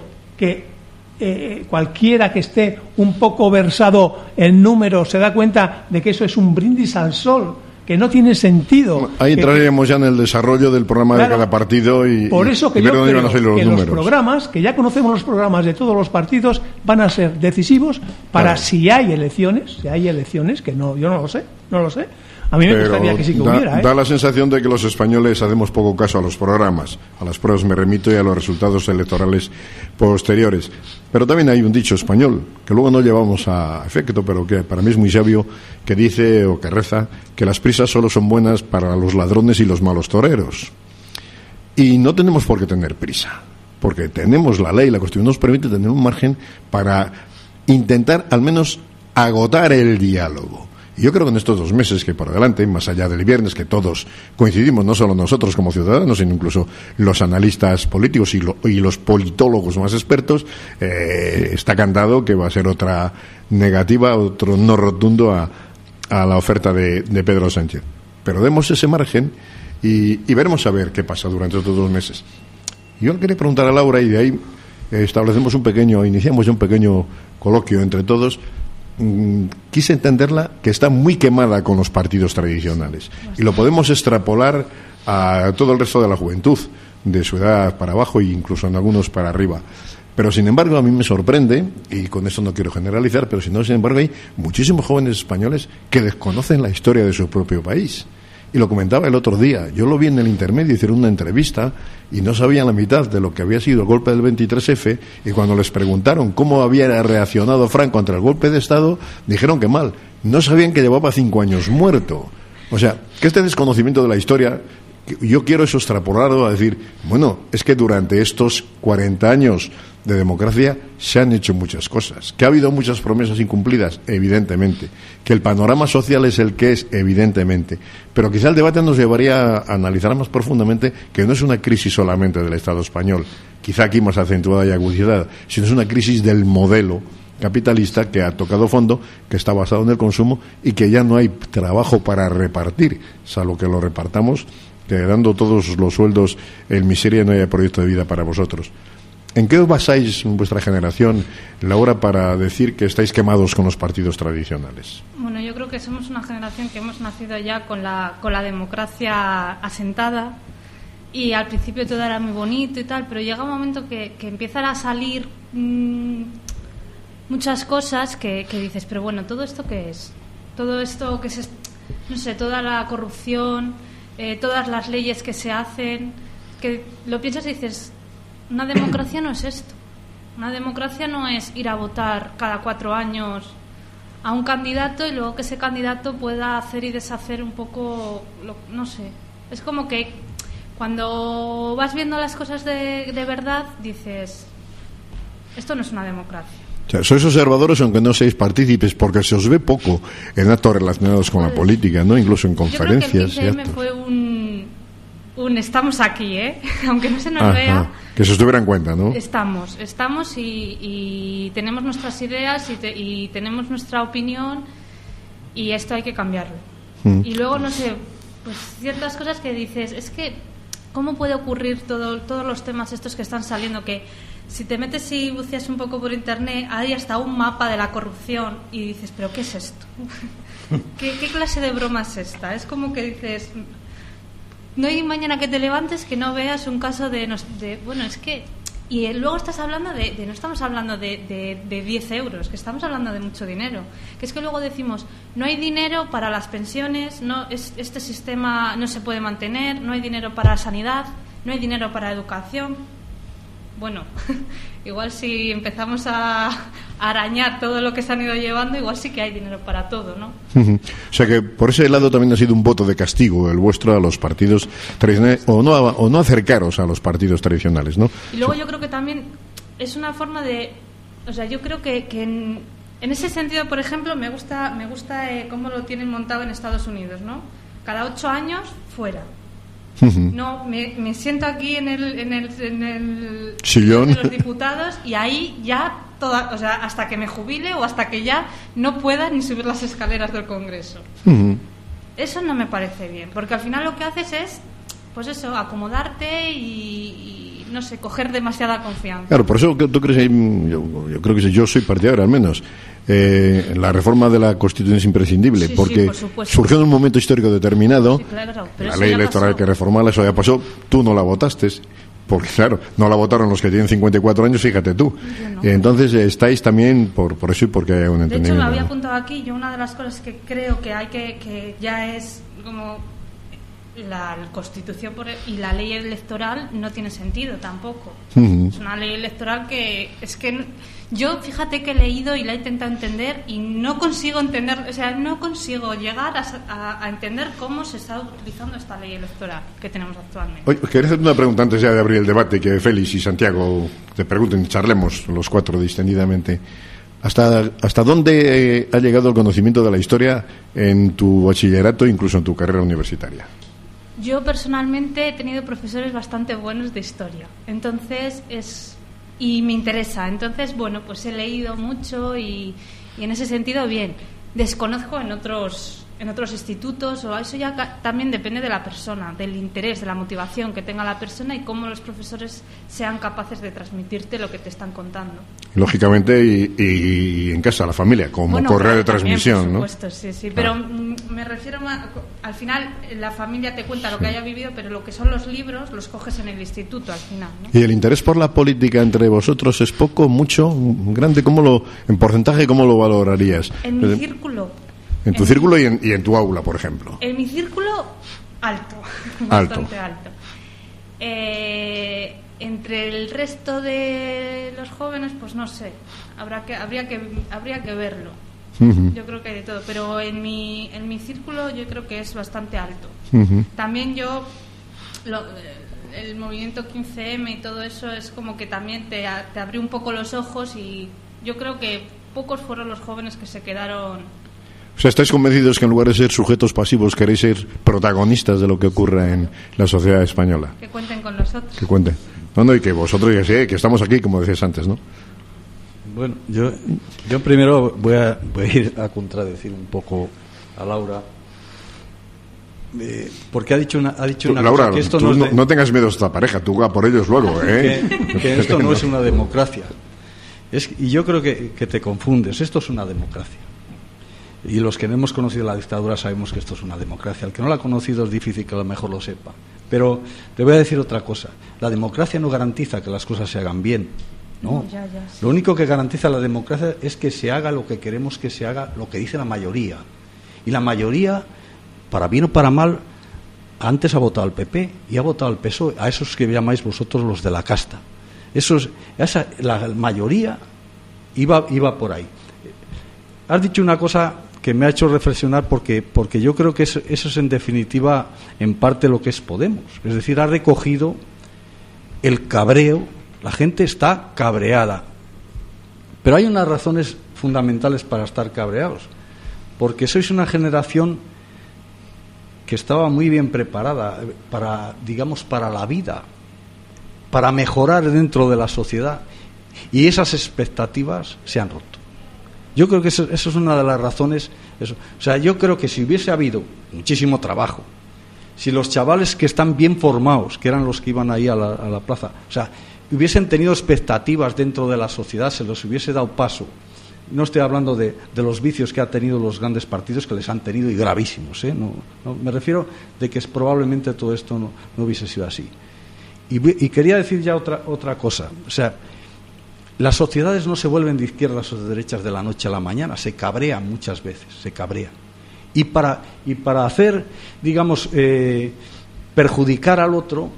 Que cualquiera que esté un poco versado en números se da cuenta de que eso es un brindis al sol, que no tiene sentido. Ahí entraríamos ya en el desarrollo del programa de cada partido y por eso que ver dónde yo van a salir los números. Los programas, que ya conocemos los programas de todos los partidos, van a ser decisivos para si hay elecciones, que no, yo no lo sé. A mí me gustaría que sí que hubiera. Da la sensación de que los españoles hacemos poco caso a los programas, a las pruebas me remito y a los resultados electorales posteriores. Pero también hay un dicho español, que luego no llevamos a efecto, pero que para mí es muy sabio, que dice o que reza que las prisas solo son buenas para los ladrones y los malos toreros. Y no tenemos por qué tener prisa, porque tenemos la ley, la Constitución nos permite tener un margen para intentar al menos agotar el diálogo. Y yo creo que en estos 2 meses que por delante, más allá del viernes, que todos coincidimos, no solo nosotros como ciudadanos, sino incluso los analistas políticos y los politólogos más expertos, está cantado que va a ser otra negativa, otro no rotundo a la oferta de Pedro Sánchez. Pero demos ese margen y veremos a ver qué pasa durante estos 2 meses. Yo le quería preguntar a Laura, y de ahí iniciamos ya un pequeño coloquio entre todos. Quise entenderla que está muy quemada con los partidos tradicionales y lo podemos extrapolar a todo el resto de la juventud, de su edad para abajo e incluso en algunos para arriba. Pero sin embargo a mí me sorprende, y con esto no quiero generalizar, pero sin embargo hay muchísimos jóvenes españoles que desconocen la historia de su propio país Y lo comentaba el otro día. Yo lo vi en el intermedio, hicieron una entrevista y no sabían la mitad de lo que había sido el golpe del 23F, y cuando les preguntaron cómo había reaccionado Franco ante el golpe de Estado, dijeron que mal. No sabían que llevaba 5 años muerto. O sea, que este desconocimiento de la historia, yo quiero eso extrapolarlo a decir, bueno, es que durante estos 40 años de democracia se han hecho muchas cosas, que ha habido muchas promesas incumplidas, evidentemente, que el panorama social es el que es, evidentemente, pero quizá el debate nos llevaría a analizar más profundamente que no es una crisis solamente del Estado español, quizá aquí más acentuada y agudizada, sino es una crisis del modelo capitalista que ha tocado fondo, que está basado en el consumo y que ya no hay trabajo para repartir, salvo que lo repartamos dando todos los sueldos en miseria, no haya proyecto de vida para vosotros. ¿En qué os basáis en vuestra generación, Laura, para decir que estáis quemados con los partidos tradicionales? Bueno, yo creo que somos una generación que hemos nacido ya con la democracia asentada, y al principio todo era muy bonito y tal, pero llega un momento que empiezan a salir muchas cosas que dices, pero bueno, ¿todo esto qué es? Todo esto que es, no sé, toda la corrupción, todas las leyes que se hacen, que lo piensas y dices, una democracia no es esto. Una democracia no es ir a votar cada 4 años a un candidato y luego que ese candidato pueda hacer y deshacer un poco, no sé. Es como que cuando vas viendo las cosas de verdad dices, esto no es una democracia. O sea, sois observadores aunque no seáis partícipes, porque se os ve poco en actos relacionados con la política, ¿no? Incluso en conferencias. Yo creo que el 15M fue un estamos aquí, aunque no se nos vea. Que se os tuviera en cuenta, ¿no? Estamos y tenemos nuestras ideas y tenemos nuestra opinión, y esto hay que cambiarlo. Y luego, no sé, pues ciertas cosas que dices, es que ¿cómo puede ocurrir todos los temas estos que están saliendo? Que si te metes y buceas un poco por internet, hay hasta un mapa de la corrupción y dices, ¿pero qué es esto? ¿Qué clase de broma es esta? Es como que dices, no hay mañana que te levantes que no veas un caso de bueno, es que... Y luego estás hablando no estamos hablando de 10 euros, que estamos hablando de mucho dinero. Que es que luego decimos, no hay dinero para las pensiones, este sistema no se puede mantener, no hay dinero para sanidad, no hay dinero para educación. Bueno, igual si empezamos a arañar todo lo que se han ido llevando, igual sí que hay dinero para todo, ¿no? O sea que por ese lado también ha sido un voto de castigo el vuestro a los partidos tradicionales, o no acercaros a los partidos tradicionales, ¿no? Y luego yo creo que también es una forma de... O sea, yo creo que en ese sentido, por ejemplo, me gusta cómo lo tienen montado en Estados Unidos, ¿no? Cada 8 años, fuera. No, me siento aquí en el sillón de los diputados y ahí ya o sea, hasta que me jubile o hasta que ya no pueda ni subir las escaleras del Congreso. Eso no me parece bien, porque al final lo que haces es, pues eso, acomodarte y no sé, coger demasiada confianza. Claro, por eso tú crees, yo creo que yo soy partidario al menos. La reforma de la Constitución es imprescindible, porque surgió en un momento histórico determinado. Sí, claro, pero la ley electoral que reformarla, eso ya pasó, tú no la votaste, porque claro, no la votaron los que tienen 54 años, fíjate tú. No. Entonces estáis también por eso y porque hay un entendimiento. De hecho, me había apuntado aquí, yo una de las cosas que creo que hay que ya es como... La Constitución y la ley electoral no tiene sentido tampoco. Es una ley electoral que es que yo, fíjate que he leído y la he intentado entender y no consigo entender, o sea, no consigo llegar a entender cómo se está utilizando esta ley electoral que tenemos actualmente. Oye, quería hacerte una pregunta antes ya de abrir el debate, que Félix y Santiago te pregunten, charlemos los 4 distendidamente. ¿Hasta dónde ha llegado el conocimiento de la historia en tu bachillerato, incluso en tu carrera universitaria? Yo personalmente he tenido profesores bastante buenos de historia, entonces y me interesa, entonces bueno, pues he leído mucho y en ese sentido bien. Desconozco en otros institutos, o eso ya también depende de la persona, del interés, de la motivación que tenga la persona y cómo los profesores sean capaces de transmitirte lo que te están contando. Lógicamente, y en casa, la familia, como correo de transmisión, ¿no? Por supuesto, sí. Pero me refiero más, al final la familia te cuenta lo que haya vivido, pero lo que son los libros los coges en el instituto al final, ¿no? ¿Y el interés por la política entre vosotros es poco, mucho, grande? En porcentaje, cómo lo valorarías? En mi círculo. En tu círculo y en tu aula, por ejemplo. En mi círculo, alto, bastante alto. Entre el resto de los jóvenes, pues no sé, habría que verlo. Uh-huh. Yo creo que hay de todo, pero en mi círculo yo creo que es bastante alto. Uh-huh. También el movimiento 15M y todo eso es como que también te abrió un poco los ojos, y yo creo que pocos fueron los jóvenes que se quedaron. O sea, ¿estáis convencidos que en lugar de ser sujetos pasivos queréis ser protagonistas de lo que ocurre en la sociedad española? Que cuenten con nosotros. Que cuenten. No, y que vosotros ya sé, que estamos aquí, como decías antes, ¿no? Bueno, yo primero voy a ir a contradecir un poco a Laura, porque ha dicho una Laura, cosa, que esto tú no tengas miedo a esta pareja, tú va por ellos luego, ¿eh? Que esto no es una democracia. Y yo creo que te confundes. Esto es una democracia. Y los que no hemos conocido la dictadura sabemos que esto es una democracia. El que no la ha conocido es difícil que a lo mejor lo sepa. Pero te voy a decir otra cosa. La democracia no garantiza que las cosas se hagan bien. No. Ya, sí. Lo único que garantiza la democracia es que se haga lo que queremos que se haga, lo que dice la mayoría. Y la mayoría, para bien o para mal, antes ha votado al PP y ha votado al PSOE, a esos que llamáis vosotros los de la casta. La mayoría iba por ahí. Has dicho una cosa que me ha hecho reflexionar, porque yo creo que eso es en definitiva en parte lo que es Podemos. Es decir, ha recogido el cabreo. La gente está cabreada, pero hay unas razones fundamentales para estar cabreados, porque sois una generación que estaba muy bien preparada para la vida, para mejorar dentro de la sociedad, y esas expectativas se han roto. Yo creo que eso es una de las razones. O sea, yo creo que si hubiese habido muchísimo trabajo, si los chavales que están bien formados, que eran los que iban ahí a la plaza, o sea, hubiesen tenido expectativas dentro de la sociedad, se los hubiese dado paso. No estoy hablando de los vicios que han tenido los grandes partidos, que les han tenido, y gravísimos, ¿eh? No, me refiero de que probablemente todo esto no hubiese sido así. Y quería decir ya otra cosa. O sea, las sociedades no se vuelven de izquierdas o de derechas de la noche a la mañana, se cabrean muchas veces, se cabrean. Y para hacer, digamos, perjudicar al otro,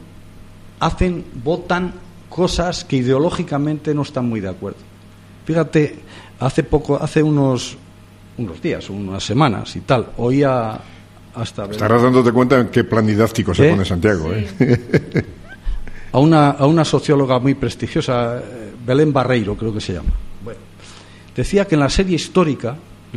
votan cosas que ideológicamente no están muy de acuerdo. Fíjate, hace unos días, unas semanas y tal, oía hasta... Estarás dándote cuenta en qué plan didáctico se pone Santiago, sí. A una socióloga muy prestigiosa, Belén Barreiro creo que se llama. Bueno, decía que en la serie histórica,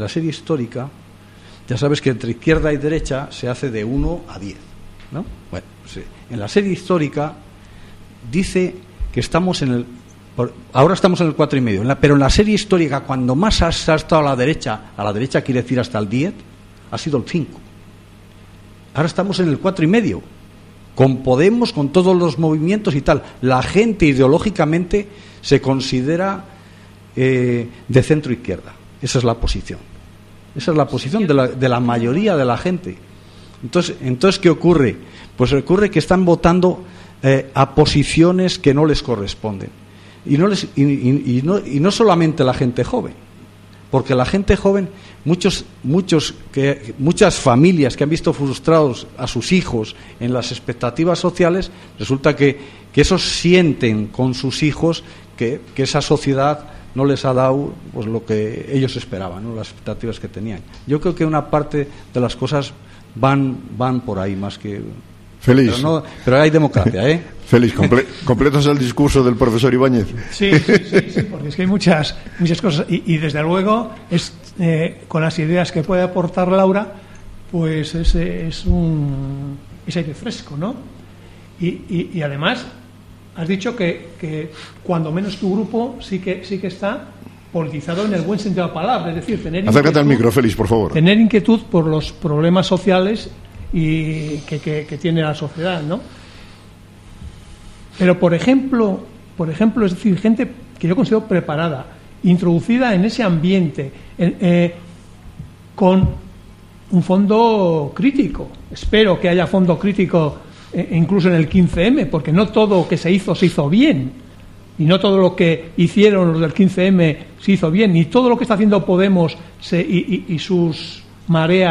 ya sabes que entre izquierda y derecha se hace de 1 a 10, ¿no? Bueno, sí. En la serie histórica dice que ahora estamos en el 4,5, pero en la serie histórica, cuando más ha estado a la derecha quiere decir hasta el 10, ha sido el 5. Ahora estamos en el 4,5, con Podemos, con todos los movimientos y tal. La gente ideológicamente se considera de centro izquierda. Esa es la posición. Esa es la posición de la mayoría de la gente. Entonces, ¿qué ocurre? Pues ocurre que están votando a posiciones que no les corresponden. Y no solamente la gente joven, porque la gente joven, muchas familias que han visto frustrados a sus hijos en las expectativas sociales, resulta que esos sienten con sus hijos que esa sociedad no les ha dado pues lo que ellos esperaban, ¿no? Las expectativas que tenían. Yo creo que una parte de las cosas van por ahí más que... Félix. Pero hay democracia, ¿eh? Félix, ¿completas el discurso del profesor Ibáñez? Sí, porque es que hay muchas cosas. Y desde luego, con las ideas que puede aportar Laura, pues es aire fresco, ¿no? Y además, has dicho que cuando menos tu grupo sí que está politizado en el buen sentido de la palabra. Es decir, acércate al micro, Félix, por favor. Tener inquietud por los problemas sociales y que tiene la sociedad, ¿no? Pero por ejemplo, es decir, gente que yo considero preparada, introducida en ese ambiente, con un fondo crítico. Espero que haya fondo crítico incluso en el 15M, porque no todo lo que se hizo bien, y no todo lo que hicieron los del 15M se hizo bien, ni todo lo que está haciendo Podemos y sus mareas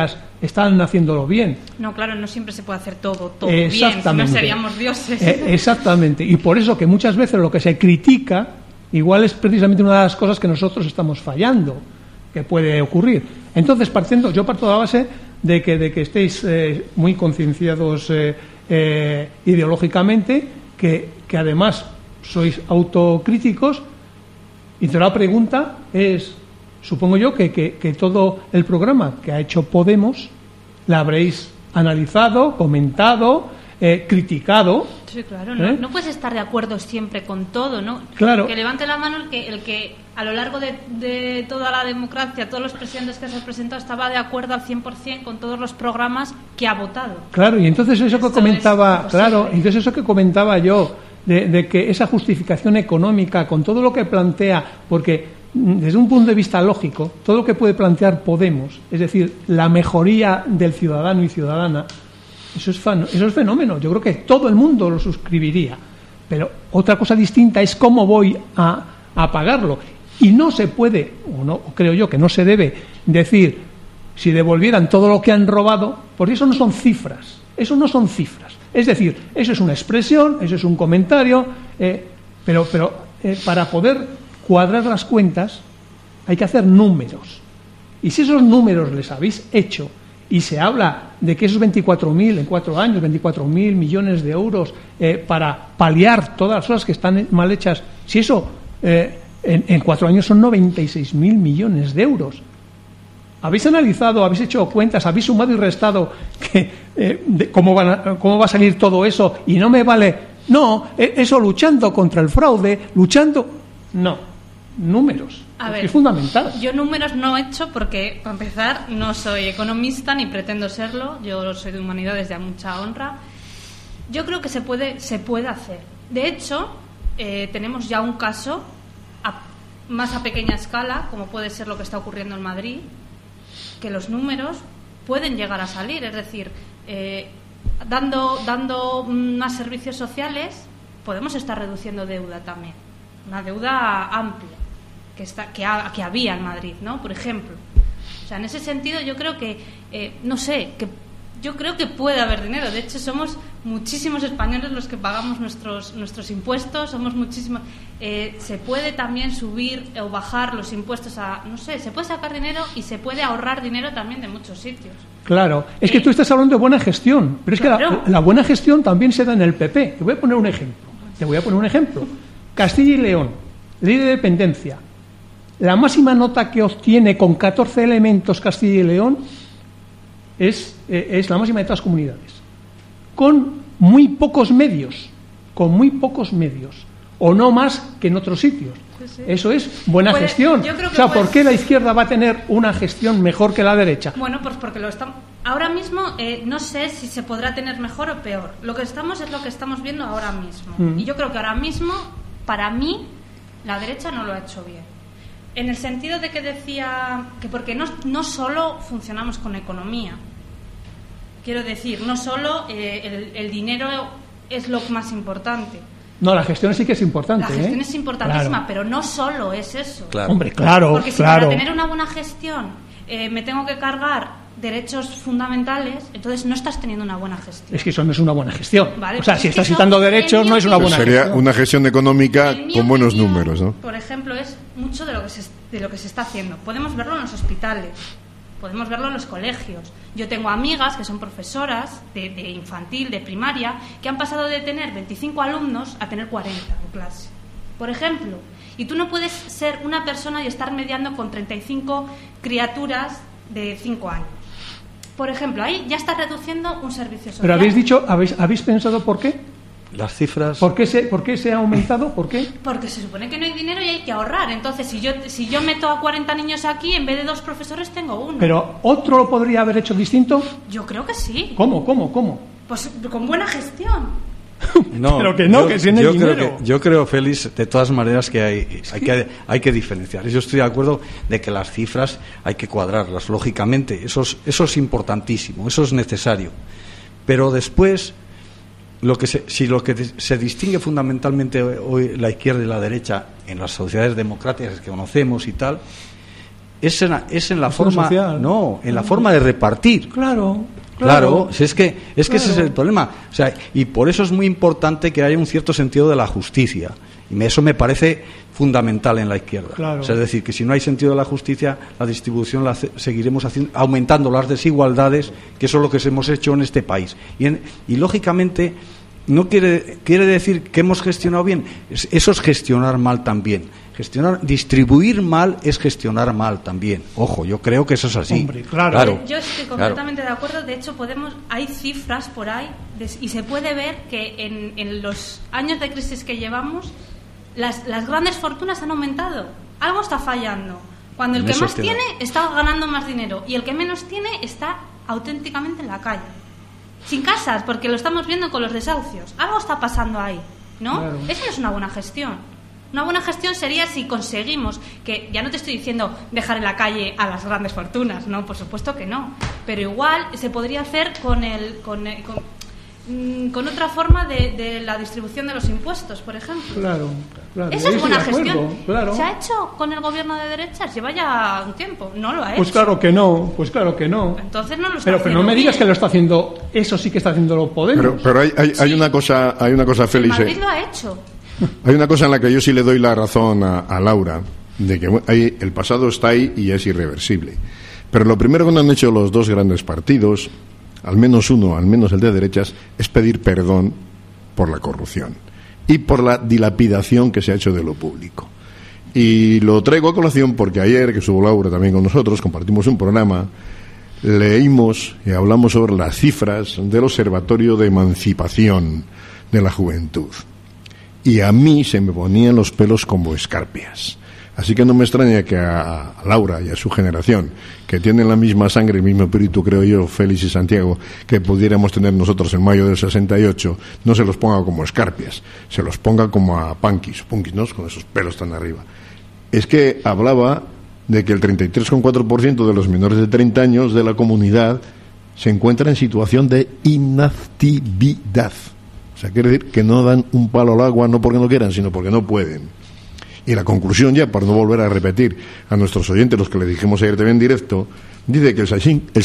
están haciéndolo bien. No, claro, no siempre se puede hacer todo bien, si no seríamos dioses. Exactamente, y por eso que muchas veces lo que se critica igual es precisamente una de las cosas que nosotros estamos fallando, que puede ocurrir. Entonces, yo parto de la base de que estéis muy concienciados ideológicamente, que además sois autocríticos, y la pregunta es, supongo yo que todo el programa que ha hecho Podemos la habréis analizado, comentado, criticado. Sí, claro, no puedes estar de acuerdo siempre con todo, ¿no? Claro. Que levante la mano el que a lo largo de toda la democracia, todos los presidentes que se han presentado, estaba de acuerdo al 100% con todos los programas que ha votado. Claro, y entonces eso que comentaba yo, de que esa justificación económica con todo lo que plantea, porque desde un punto de vista lógico, todo lo que puede plantear Podemos, es decir, la mejoría del ciudadano y ciudadana, eso es fenómeno. Yo creo que todo el mundo lo suscribiría. Pero otra cosa distinta es cómo voy a pagarlo. Y no se puede, creo yo que no se debe decir, si devolvieran todo lo que han robado, porque eso no son cifras. Eso no son cifras. Es decir, eso es una expresión, eso es un comentario, pero para poder cuadrar las cuentas hay que hacer números. Y si esos números les habéis hecho y se habla de que esos 24.000 en 4 años, 24.000 millones de euros para paliar todas las cosas que están mal hechas, si eso en 4 años son 96.000 millones de euros. ¿Habéis analizado, habéis hecho cuentas, habéis sumado y restado cómo va a salir todo eso? Y no me vale, eso luchando contra el fraude, números. A ver, es fundamental. Yo números no he hecho porque, para empezar, no soy economista ni pretendo serlo. Yo soy de humanidades de mucha honra. Yo creo que se puede hacer. De hecho, tenemos ya un caso más a pequeña escala, como puede ser lo que está ocurriendo en Madrid, que los números pueden llegar a salir. Es decir, dando más servicios sociales, podemos estar reduciendo deuda también. Una deuda amplia que había en Madrid, ¿no? Por ejemplo. O sea, en ese sentido yo creo que, yo creo que puede haber dinero. De hecho, somos muchísimos españoles los que pagamos nuestros impuestos, somos muchísimos. Se puede también subir o bajar los impuestos se puede sacar dinero y se puede ahorrar dinero también de muchos sitios. Claro, es que tú estás hablando de buena gestión, pero es claro, que la buena gestión también se da en el PP. Te voy a poner un ejemplo. Castilla y León, ley de dependencia. La máxima nota que obtiene con 14 elementos Castilla y León es la máxima de todas las comunidades. Con muy pocos medios, o no más que en otros sitios. Sí. Eso es buena gestión. ¿Por qué la izquierda va a tener una gestión mejor que la derecha? Bueno, pues porque ahora mismo no sé si se podrá tener mejor o peor. Lo que estamos es lo que estamos viendo ahora mismo. Y yo creo que ahora mismo, para mí, la derecha no lo ha hecho bien. En el sentido de que decía que porque no solo funcionamos con economía. Quiero decir, no solo el dinero es lo más importante. No, la gestión sí que es importante. La gestión es importantísima, claro. Pero no solo es eso. Claro. Hombre, claro. Porque si para tener una buena gestión me tengo que cargar derechos fundamentales, entonces no estás teniendo una buena gestión. Es que eso no es una buena gestión. Vale, o sea, si estás citando derechos, no es una buena gestión. Sería una gestión económica con buenos números, ¿no? Por ejemplo, es mucho de lo que se está haciendo. Podemos verlo en los hospitales, podemos verlo en los colegios. Yo tengo amigas que son profesoras de infantil, de primaria, que han pasado de tener 25 alumnos a tener 40 en clase, por ejemplo. Y tú no puedes ser una persona y estar mediando con 35 criaturas de 5 años. Por ejemplo, ahí ya está reduciendo un servicio social. Pero habéis pensado por qué? Las cifras. ¿Por qué se ha aumentado? ¿Por qué? Porque se supone que no hay dinero y hay que ahorrar. Entonces, si yo meto a 40 niños aquí, en vez de 2 profesores tengo 1. ¿Pero otro lo podría haber hecho distinto? Yo creo que sí. ¿Cómo? Pues con buena gestión. No, pero que si no hay dinero. Yo creo, Félix, de todas maneras que hay que diferenciar. Yo estoy de acuerdo de que las cifras hay que cuadrarlas, lógicamente. Eso es importantísimo, eso es necesario. Pero después, lo que se distingue fundamentalmente hoy la izquierda y la derecha en las sociedades democráticas que conocemos y tal, es en la forma social. No, en la forma de repartir. Claro. Si es que ese es el problema. O sea, y por eso es muy importante que haya un cierto sentido de la justicia. Y eso me parece fundamental en la izquierda. Claro. O sea, es decir, que si no hay sentido de la justicia, la distribución seguiremos aumentando las desigualdades, que eso es lo que hemos hecho en este país. Y lógicamente no quiere decir que hemos gestionado bien. Eso es gestionar mal también. Distribuir mal es gestionar mal también. Ojo, yo creo que eso es así. Hombre, claro. Yo estoy completamente de acuerdo. De hecho, hay cifras por ahí y se puede ver que en los años de crisis que llevamos, las grandes fortunas han aumentado. Algo está fallando. Cuando el que más tiene está ganando más dinero y el que menos tiene está auténticamente en la calle, sin casas, porque lo estamos viendo con los desahucios. Algo está pasando ahí, ¿no? Claro. Eso no es una buena gestión. Una buena gestión sería si conseguimos que, ya no te estoy diciendo dejar en la calle a las grandes fortunas, no, por supuesto que no, pero igual se podría hacer con otra forma de la distribución de los impuestos, por ejemplo. Claro. Esa es buena gestión. Claro. ¿Se ha hecho con el gobierno de derechas? Lleva ya un tiempo. No lo ha hecho. Pues claro que no. Entonces no lo está haciendo. Pero no me digas que lo está haciendo. Eso sí que está haciendo Podemos. Pero hay una cosa, Félix. Madrid lo ha hecho. Hay una cosa en la que yo sí le doy la razón a Laura, de que el pasado está ahí y es irreversible. Pero lo primero que no han hecho los dos grandes partidos, al menos uno, al menos el de derechas, es pedir perdón por la corrupción y por la dilapidación que se ha hecho de lo público. Y lo traigo a colación porque ayer, que estuvo Laura también con nosotros, compartimos un programa, leímos y hablamos sobre las cifras del Observatorio de Emancipación de la Juventud. Y a mí se me ponían los pelos como escarpias. Así que no me extraña que a Laura y a su generación, que tienen la misma sangre, el mismo espíritu, creo yo, Félix y Santiago, que pudiéramos tener nosotros en mayo del 68, no se los ponga como escarpias, se los ponga como a punkis, ¿no? Con esos pelos tan arriba. Es que hablaba de que el 33,4% de los menores de 30 años de la comunidad se encuentra en situación de inactividad. O sea, quiere decir que no dan un palo al agua, no porque no quieran, sino porque no pueden. Y la conclusión, ya para no volver a repetir a nuestros oyentes, los que le dijimos ayer también en directo, dice que el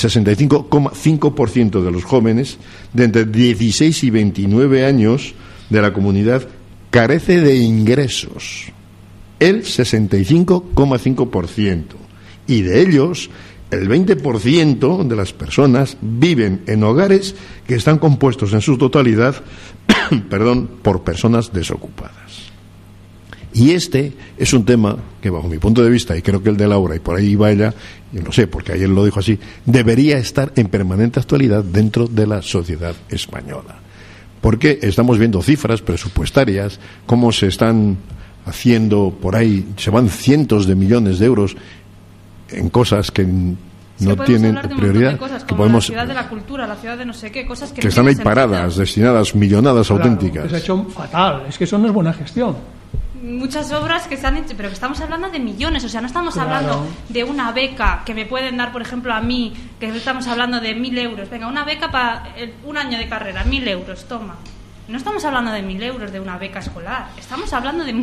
65,5% de los jóvenes de entre 16 y 29 años de la comunidad carece de ingresos. El 65,5%. Y de ellos, el 20% de las personas viven en hogares que están compuestos en su totalidad por personas desocupadas. Y este es un tema que, bajo mi punto de vista, y creo que el de Laura, y por ahí va ella, y lo sé porque ayer lo dijo así, debería estar en permanente actualidad dentro de la sociedad española. Porque estamos viendo cifras presupuestarias, cómo se están haciendo por ahí, se van cientos de millones de euros en cosas que no tienen prioridad, de cosas, que como podemos, la ciudad de la cultura, la ciudad de no sé qué, cosas que no están ahí paradas, destinadas, millonadas auténticas. Que se ha hecho fatal, es que eso no es buena gestión. Muchas obras que se han hecho, pero que estamos hablando de millones, o sea, no estamos hablando de una beca que me pueden dar, por ejemplo, a mí, que estamos hablando de 1.000 euros. Venga, una beca para un año de carrera, 1.000 euros, toma. No estamos hablando de 1.000 euros de una beca escolar, estamos hablando de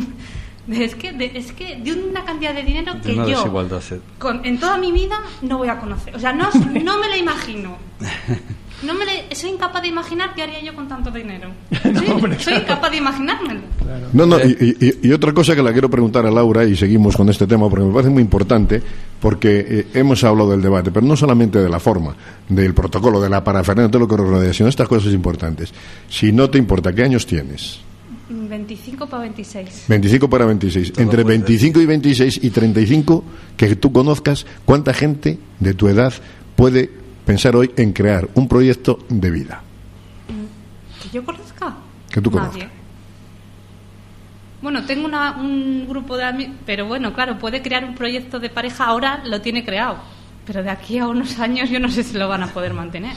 una cantidad de dinero que yo en toda mi vida no voy a conocer. O sea, no me la imagino. Soy incapaz de imaginar qué haría yo con tanto dinero. Soy incapaz de imaginármelo. Claro. Y otra cosa que la quiero preguntar a Laura, y seguimos con este tema porque me parece muy importante, porque hemos hablado del debate, pero no solamente de la forma, del protocolo, de la parafernalia, todo lo que rodea, sino estas cosas importantes. Si no te importa, ¿qué años tienes? 25 para 26. 25 para 26. Entre 25 y 26 y 35, que tú conozcas, ¿cuánta gente de tu edad puede pensar hoy en crear un proyecto de vida? ¿Que yo conozca? Que tú conozcas. Nadie. Bueno, tengo un grupo de amigos, pero bueno, claro, puede crear un proyecto de pareja, ahora lo tiene creado, pero de aquí a unos años yo no sé si lo van a poder mantener.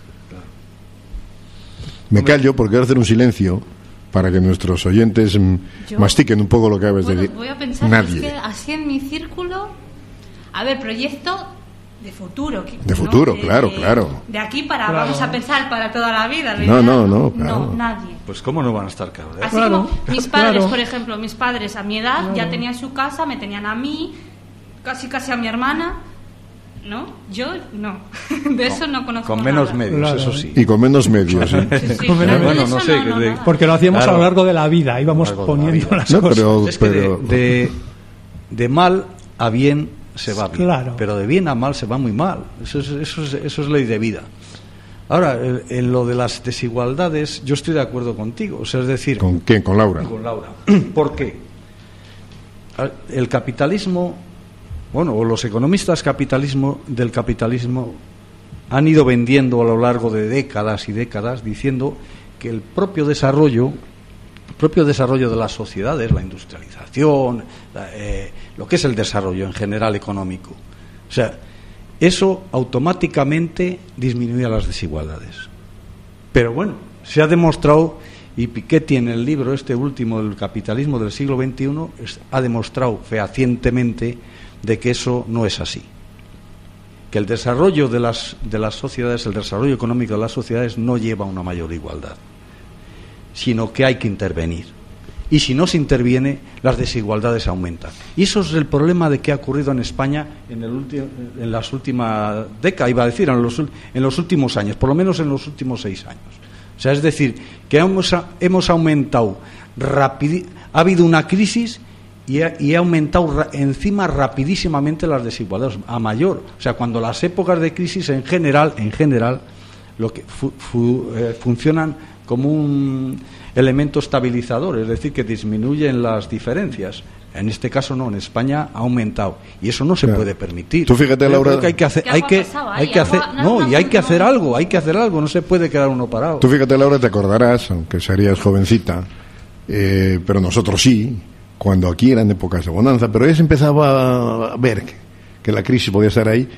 Me callo porque quiero hacer un silencio para que nuestros oyentes mastiquen un poco lo que acabas de decir. Voy a pensar, Nadie. Es que así en mi círculo, a ver, proyecto de futuro. De futuro, claro. De aquí para, vamos a pensar para toda la vida. No, claro. No, nadie. Pues cómo no van a estar cabreados. Así como mis padres, por ejemplo, mis padres a mi edad ya tenían su casa, me tenían a mí, casi a mi hermana, ¿no? Yo no. De eso no conozco con menos nada. medios, Claro. eso sí. Y con menos medios. Sí, sí, Bueno, pero de no eso sé, nada. Porque lo hacíamos Claro. a lo largo de la vida, íbamos A lo largo de la poniendo vida. las No, cosas. Es que de mal a bien se va bien, Claro. pero de bien a mal se va muy mal. Eso es ley de vida. Ahora, en lo de las desigualdades, yo estoy de acuerdo contigo. O sea, es decir, ¿Con quién? ¿Con Laura? con Laura. ¿Por qué? El capitalismo, bueno, o los economistas del capitalismo han ido vendiendo a lo largo de décadas y décadas diciendo que el propio desarrollo de las sociedades, la industrialización, lo que es el desarrollo en general económico, o sea, eso automáticamente disminuye las desigualdades. Pero bueno, se ha demostrado, y Piketty en el libro este último, El capitalismo del siglo XXI, ha demostrado fehacientemente de que eso no es así. Que el desarrollo de las sociedades, el desarrollo económico de las sociedades no lleva a una mayor igualdad, sino que hay que intervenir. Y si no se interviene, las desigualdades aumentan. Y eso es el problema de que ha ocurrido en España en las últimas décadas, iba a decir, en los últimos años, por lo menos en los últimos 6 años. O sea, es decir, que hemos aumentado ha habido una crisis y ha aumentado encima rapidísimamente las desigualdades a mayor. O sea, cuando las épocas de crisis en general lo que funcionan como un elemento estabilizador, es decir, que disminuyen las diferencias. En este caso no, en España ha aumentado y eso no se puede permitir. Tú fíjate, Yo Laura, creo que hay que hacer, ¿Qué agua ha pasado ahí? hay que hacer, Agua- no, y hay que hacer no. algo, no se puede quedar uno parado. Tú fíjate, Laura, te acordarás, aunque serías jovencita, pero nosotros sí, cuando aquí eran épocas de bonanza, pero ya se empezaba a ver que la crisis podía estar ahí,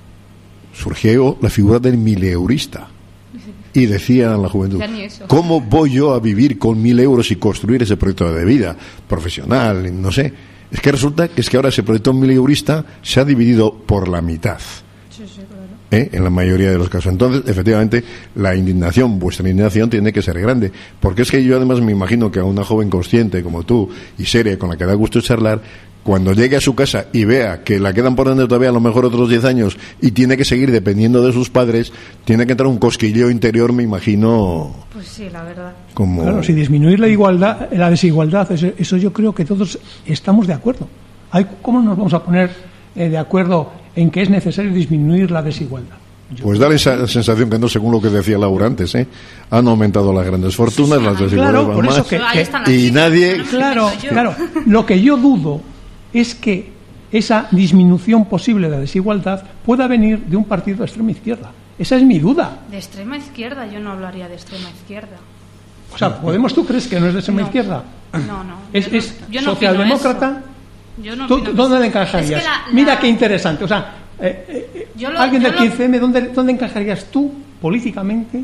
surgió la figura del mileurista. Y decía la juventud, Ya ni eso. ¿cómo voy yo a vivir con 1.000 euros y construir ese proyecto de vida profesional? No sé. Es que resulta que ahora ese proyecto mileurista se ha dividido por la mitad. Sí, claro. En la mayoría de los casos. Entonces, efectivamente, vuestra indignación tiene que ser grande, porque es que yo además me imagino que a una joven consciente como tú y seria, con la que da gusto charlar, cuando llegue a su casa y vea que la quedan por delante todavía a lo mejor otros 10 años y tiene que seguir dependiendo de sus padres, tiene que entrar un cosquilleo interior, me imagino, Pues sí, la verdad. como... Claro, si disminuir la desigualdad, eso yo creo que todos estamos de acuerdo. ¿Cómo nos vamos a poner de acuerdo en que es necesario disminuir la desigualdad? Pues da esa sensación que no, según lo que decía Laura antes, han aumentado las grandes fortunas, las desigualdades Claro, van por eso más, que- Ahí están las y cifras, nadie... no sé Claro, qué yo. claro. Lo que yo dudo es que esa disminución posible de la desigualdad pueda venir de un partido de extrema izquierda. Esa es mi duda. De extrema izquierda, yo no hablaría de extrema izquierda. O sea, ¿Podemos tú crees que no es de extrema No. izquierda? No. ¿Es yo no socialdemócrata? opino eso. Yo no ¿Tú opino ¿Dónde eso. le encajarías? Es que Mira qué interesante. O sea, alguien del 15M, ¿dónde encajarías tú políticamente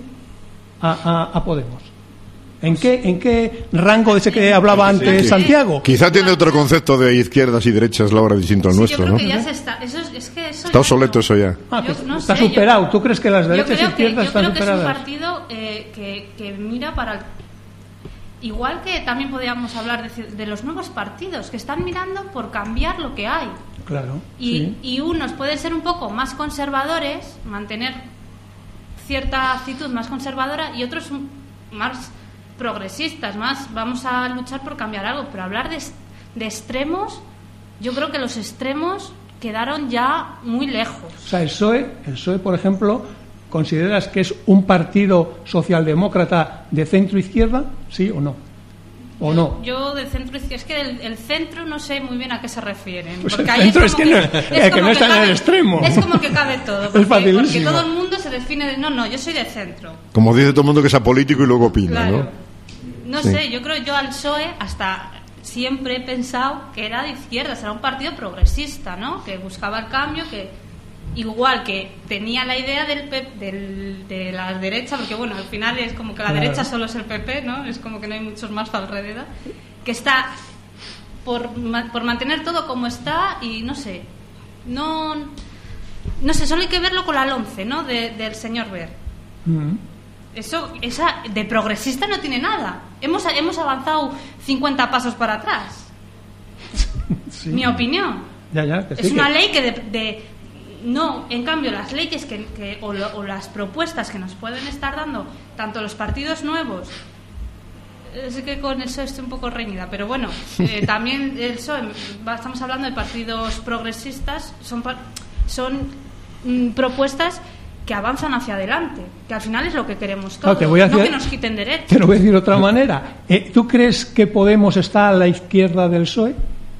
a Podemos? ¿En qué rango de ese que hablaba antes Santiago? Quizá tiene otro concepto de izquierdas y derechas, Laura, distinto al Sí, nuestro, yo creo ¿no? que ya se está. Es que eso Está ya obsoleto no. eso ya. Que No está sé, superado. ¿Tú crees que las derechas y yo izquierdas están creo que es un superadas? partido que mira para el... Igual que también podríamos hablar de los nuevos partidos, que están mirando por cambiar lo que hay. Claro. Y, sí. y unos pueden ser un poco más conservadores, mantener cierta actitud más conservadora, y otros más progresistas, más vamos a luchar por cambiar algo. Pero hablar de extremos, yo creo que los extremos quedaron ya muy lejos. O sea, el PSOE, por ejemplo, ¿consideras que es un partido socialdemócrata de centro-izquierda? ¿Sí o no? ¿O no? Yo de centro izquierda, es que el centro no sé muy bien a qué se refieren. Pues porque el ahí centro es que no como está en el cabe- extremo. Es como que cabe todo. Es Porque facilísimo. todo el mundo se define de no, yo soy de centro. Como dice todo el mundo que sea político y luego opina, Claro. ¿no? No Sí. sé, yo creo yo al PSOE hasta siempre he pensado que era de izquierdas, era un partido progresista, ¿no? Que buscaba el cambio, que igual que tenía la idea de la derecha, porque bueno, al final es como que la Claro. derecha solo es el PP, ¿no? Es como que no hay muchos más alrededor, que está por mantener todo como está y no sé, no sé, solo hay que verlo con la LOMCE, ¿no? Del señor Ver. Mm. Esa de progresista no tiene nada. Hemos avanzado 50 pasos para atrás. Sí. Mi opinión. Es una ley que no, en cambio, las leyes o las propuestas que nos pueden estar dando tanto los partidos nuevos, es que con el PSOE estoy un poco reñida, pero bueno, también el PSOE, estamos hablando de partidos progresistas, son propuestas que avanzan hacia adelante, que al final es lo que queremos todos, no que nos quiten derechos. Te lo voy a decir de otra manera. ¿Tú crees que Podemos está a la izquierda del PSOE?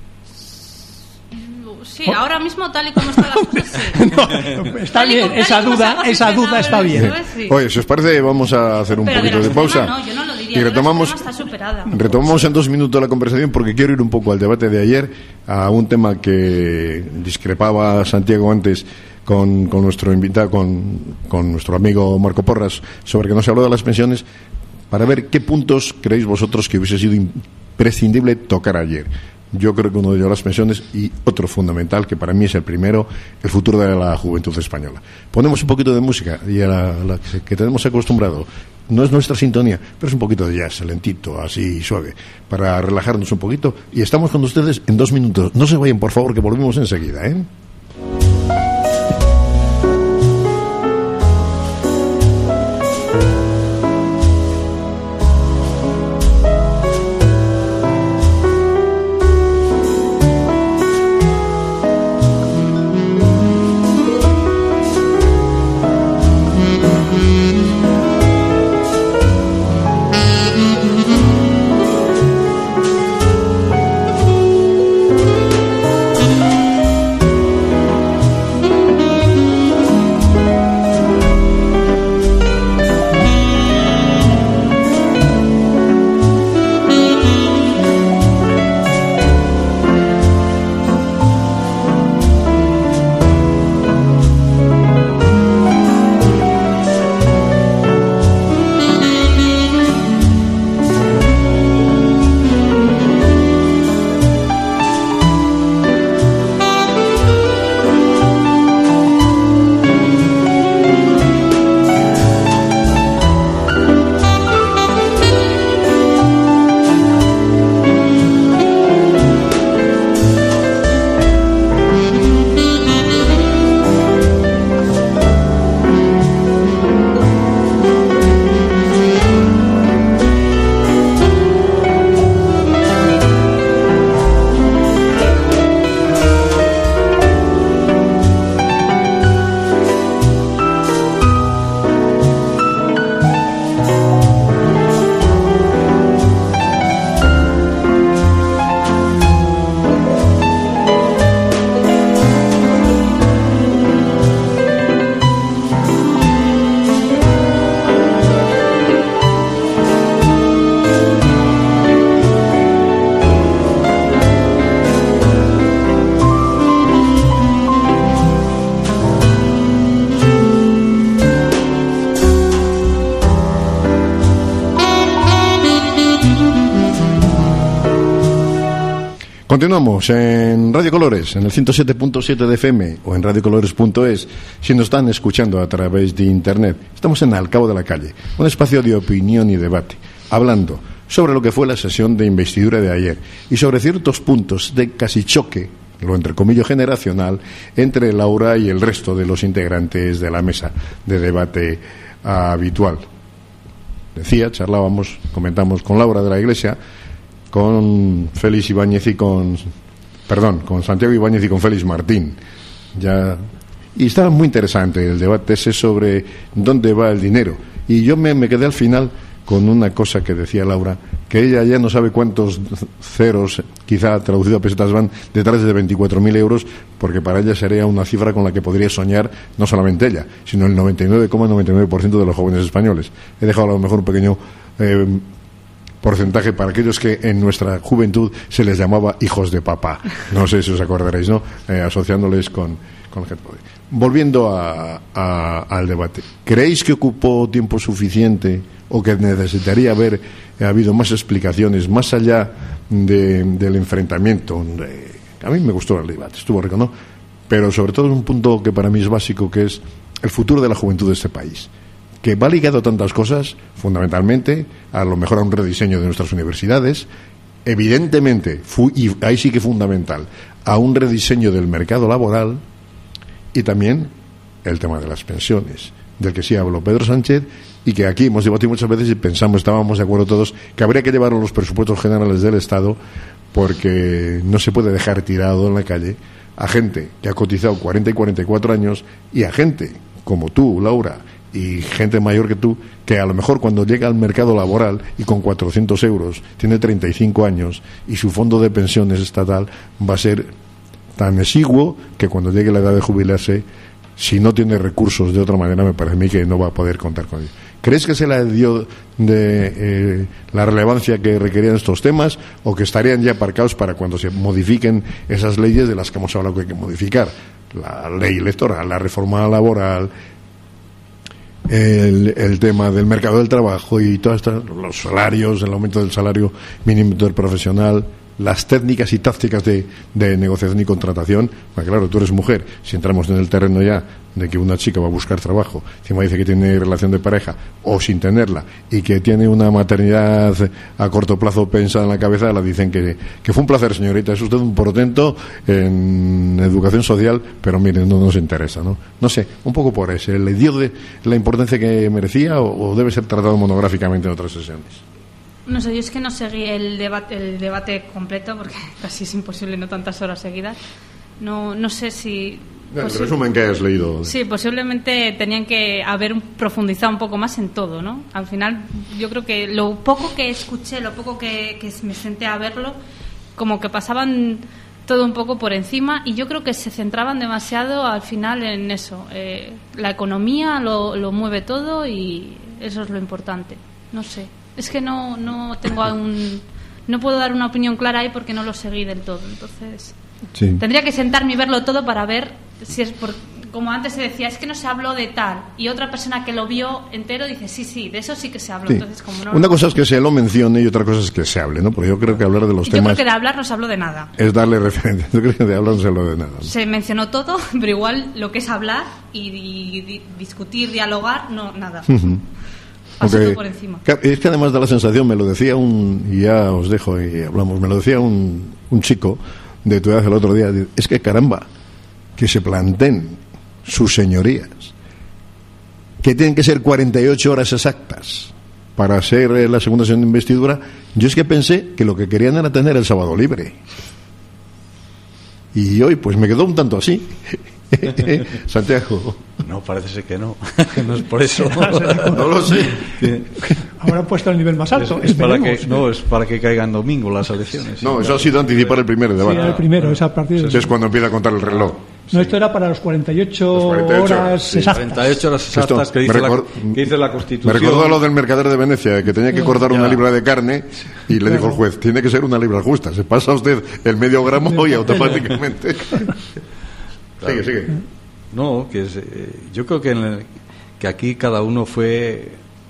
Sí, ahora mismo tal y como están las cosas, sí. No, está bien, esa duda está bien. Sí. Oye, si os parece, vamos a hacer un poquito de pausa. No, yo no lo diría, y retomamos en 2 minutos la conversación, porque quiero ir un poco al debate de ayer, a un tema que discrepaba Santiago antes con nuestro invitado, con nuestro amigo Marco Porras, sobre que no se habló de las pensiones, para ver qué puntos creéis vosotros que hubiese sido imprescindible tocar ayer. Yo creo que uno de ellos las pensiones, y otro fundamental, que para mí es el primero, el futuro de la juventud española. Ponemos un poquito de música, y a la que tenemos acostumbrado. No es nuestra sintonía, pero es un poquito de jazz, lentito, así suave, para relajarnos un poquito. Y estamos con ustedes en 2 minutos. No se vayan, por favor, que volvemos enseguida, ¿eh? Continuamos en Radio Colores, en el 107.7 de FM o en radiocolores.es, si nos están escuchando a través de Internet. Estamos en Al Cabo de la Calle, un espacio de opinión y debate, hablando sobre lo que fue la sesión de investidura de ayer y sobre ciertos puntos de casi choque, lo entrecomillo generacional, entre Laura y el resto de los integrantes de la mesa de debate habitual. Comentamos con Laura de la Iglesia, con Félix Ibáñez con Santiago Ibáñez y con Félix Martín. Y estaba muy interesante el debate ese sobre dónde va el dinero. Y yo me quedé al final con una cosa que decía Laura, que ella ya no sabe cuántos ceros, quizá traducido a pesetas, van detrás de 24.000 euros, porque para ella sería una cifra con la que podría soñar no solamente ella, sino el 99,99% de los jóvenes españoles. He dejado a lo mejor un pequeño porcentaje para aquellos que en nuestra juventud se les llamaba hijos de papá. No sé si os acordaréis, ¿no? Asociándoles con el gente. Volviendo al debate. ¿Creéis que ocupó tiempo suficiente o que necesitaría haber habido más explicaciones más allá del enfrentamiento? A mí me gustó el debate, estuvo rico, ¿no? Pero sobre todo un punto que para mí es básico, que es el futuro de la juventud de este país, que va ligado a tantas cosas, fundamentalmente, a lo mejor a un rediseño de nuestras universidades, evidentemente, y ahí sí que fundamental, a un rediseño del mercado laboral y también el tema de las pensiones, del que sí habló Pedro Sánchez y que aquí hemos debatido muchas veces y estábamos de acuerdo todos que habría que llevarlo a los presupuestos generales del Estado, porque no se puede dejar tirado en la calle a gente que ha cotizado 40 y 44 años y a gente como tú, Laura, y gente mayor que tú, que a lo mejor cuando llega al mercado laboral y con 400 euros tiene 35 años y su fondo de pensiones estatal va a ser tan exiguo que cuando llegue la edad de jubilarse, si no tiene recursos de otra manera, me parece a mí que no va a poder contar con ello. ¿Crees que se le dio de la relevancia que requerían estos temas o que estarían ya aparcados para cuando se modifiquen esas leyes de las que hemos hablado que hay que modificar? La ley electoral, la reforma laboral, el tema del mercado del trabajo y todas estas, los salarios, el aumento del salario mínimo interprofesional, las técnicas y tácticas de negociación y contratación. Bueno, claro, tú eres mujer, si entramos en el terreno ya de que una chica va a buscar trabajo, encima dice que tiene relación de pareja o sin tenerla y que tiene una maternidad a corto plazo pensada en la cabeza, la dicen que fue un placer, señorita, es usted un portento en educación social, pero miren, no nos interesa, ¿no? No sé, un poco por eso, ¿le dio de la importancia que merecía o debe ser tratado monográficamente en otras sesiones? No sé, yo es que no seguí el debate completo porque casi es imposible, no tantas horas seguidas. No sé si... El resumen que hayas leído. Sí, posiblemente tenían que haber profundizado un poco más en todo, ¿no? Al final, yo creo que lo poco que escuché, lo poco que me senté a verlo, como que pasaban todo un poco por encima y yo creo que se centraban demasiado al final en eso. La economía lo mueve todo y eso es lo importante. No sé. Es que no tengo no puedo dar una opinión clara ahí porque no lo seguí del todo. Entonces, sí, tendría que sentarme y verlo todo para ver si es como antes se decía, es que no se habló de tal, y otra persona que lo vio entero dice, sí, de eso sí que se habló. Sí. Entonces, como una cosa es que se lo mencione y otra cosa es que se hable, ¿no? Porque yo creo que hablar de los temas... Yo creo que de hablar no se habló de nada. Es darle referencia. Yo creo que de hablar no se habló de nada, ¿no? Se mencionó todo, pero igual lo que es hablar y discutir, dialogar, no, nada. Pasó por encima. Es que además da la sensación, me lo decía y ya os dejo y hablamos, me lo decía un chico de tu edad el otro día, es que caramba, que se planteen sus señorías que tienen que ser 48 horas exactas para ser la segunda sesión de investidura. Yo es que pensé que lo que querían era tener el sábado libre y hoy pues me quedó un tanto así. Santiago. No, parece ser que no. No es por eso. No lo sé. Ahora han puesto el nivel más alto. Es para que caigan domingo las elecciones. No, eso ha sido anticipar el primer debate. Sí, el primero, es a partir de... Es cuando empieza a contar el reloj. No, esto era para los 48 horas exactas. 48 horas exactas que dice la Constitución. Me recordó lo del mercader de Venecia, que tenía que cortar una libra de carne y le dijo el juez, tiene que ser una libra justa. Se pasa usted el medio gramo y automáticamente... Claro. Sigue. No, yo creo que aquí cada uno fue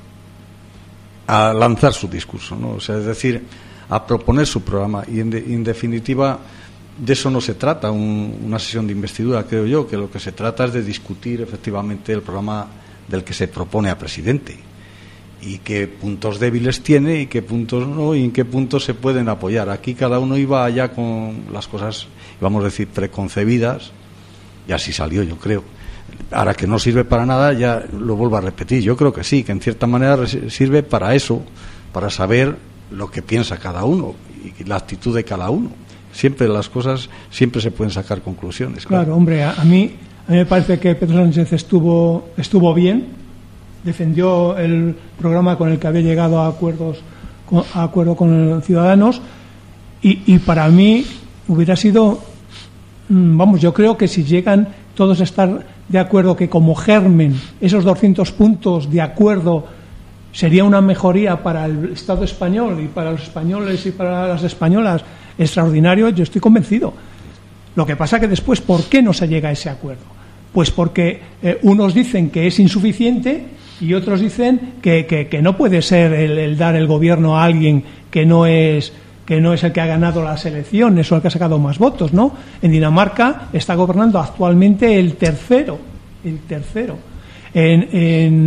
a lanzar su discurso, ¿no? O sea, es decir, a proponer su programa y en definitiva de eso no se trata una sesión de investidura, creo yo, que lo que se trata es de discutir efectivamente el programa del que se propone a presidente y qué puntos débiles tiene y qué puntos no, y en qué puntos se pueden apoyar. Aquí cada uno iba allá con las cosas, vamos a decir, preconcebidas. Y así salió, yo creo. Ahora que no sirve para nada, ya lo vuelvo a repetir. Yo creo que sí, que en cierta manera sirve para eso, para saber lo que piensa cada uno y la actitud de cada uno. Siempre las cosas, siempre se pueden sacar conclusiones. Claro, hombre, a mí me parece que Pedro Sánchez estuvo bien, defendió el programa con el que había llegado a acuerdo con los ciudadanos y para mí hubiera sido... Vamos, yo creo que si llegan todos a estar de acuerdo que como germen esos 200 puntos de acuerdo sería una mejoría para el Estado español y para los españoles y para las españolas extraordinario, yo estoy convencido. Lo que pasa que después, ¿por qué no se llega a ese acuerdo? Pues porque unos dicen que es insuficiente y otros dicen que no puede ser el dar el gobierno a alguien que no es el que ha ganado las elecciones o el que ha sacado más votos, ¿no? En Dinamarca está gobernando actualmente el tercero. En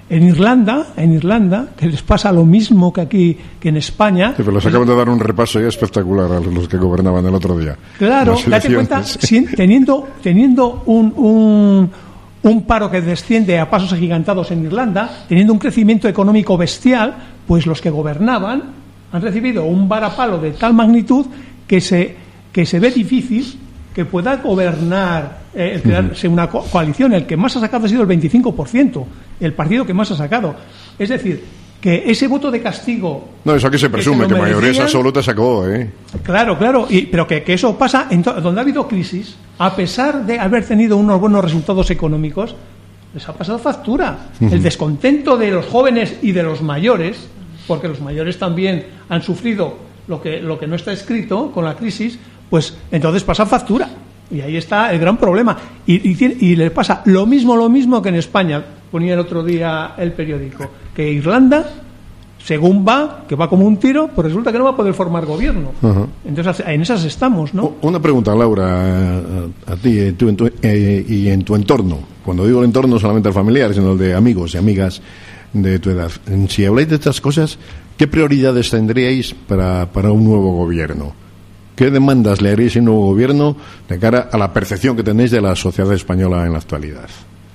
En Irlanda, que les pasa lo mismo que aquí, que en España. Sí, pero les acaban de dar un repaso ya espectacular a los que gobernaban el otro día. Claro, date cuenta, teniendo un paro que desciende a pasos agigantados en Irlanda, teniendo un crecimiento económico bestial, pues los que gobernaban han recibido un varapalo de tal magnitud que se ve difícil que pueda gobernar, crearse una coalición. El que más ha sacado ha sido el 25%, el partido que más ha sacado. Es decir, que ese voto de castigo... No, eso aquí se presume, que mayoría absoluta sacó, ¿eh? Claro, pero que eso pasa donde ha habido crisis, a pesar de haber tenido unos buenos resultados económicos, les ha pasado factura. El descontento de los jóvenes y de los mayores, porque los mayores también han sufrido lo que no está escrito con la crisis, pues entonces pasa factura. Y ahí está el gran problema. Y le pasa lo mismo que en España. Ponía el otro día el periódico, que Irlanda, según que va como un tiro, pues resulta que no va a poder formar gobierno. Entonces en esas estamos, ¿no? Una pregunta, Laura, a ti y en tu entorno. Cuando digo el entorno, no solamente el familiar, sino el de amigos y amigas de tu edad. Si habláis de estas cosas, ¿qué prioridades tendríais para un nuevo gobierno? ¿Qué demandas le haríais a un nuevo gobierno de cara a la percepción que tenéis de la sociedad española en la actualidad?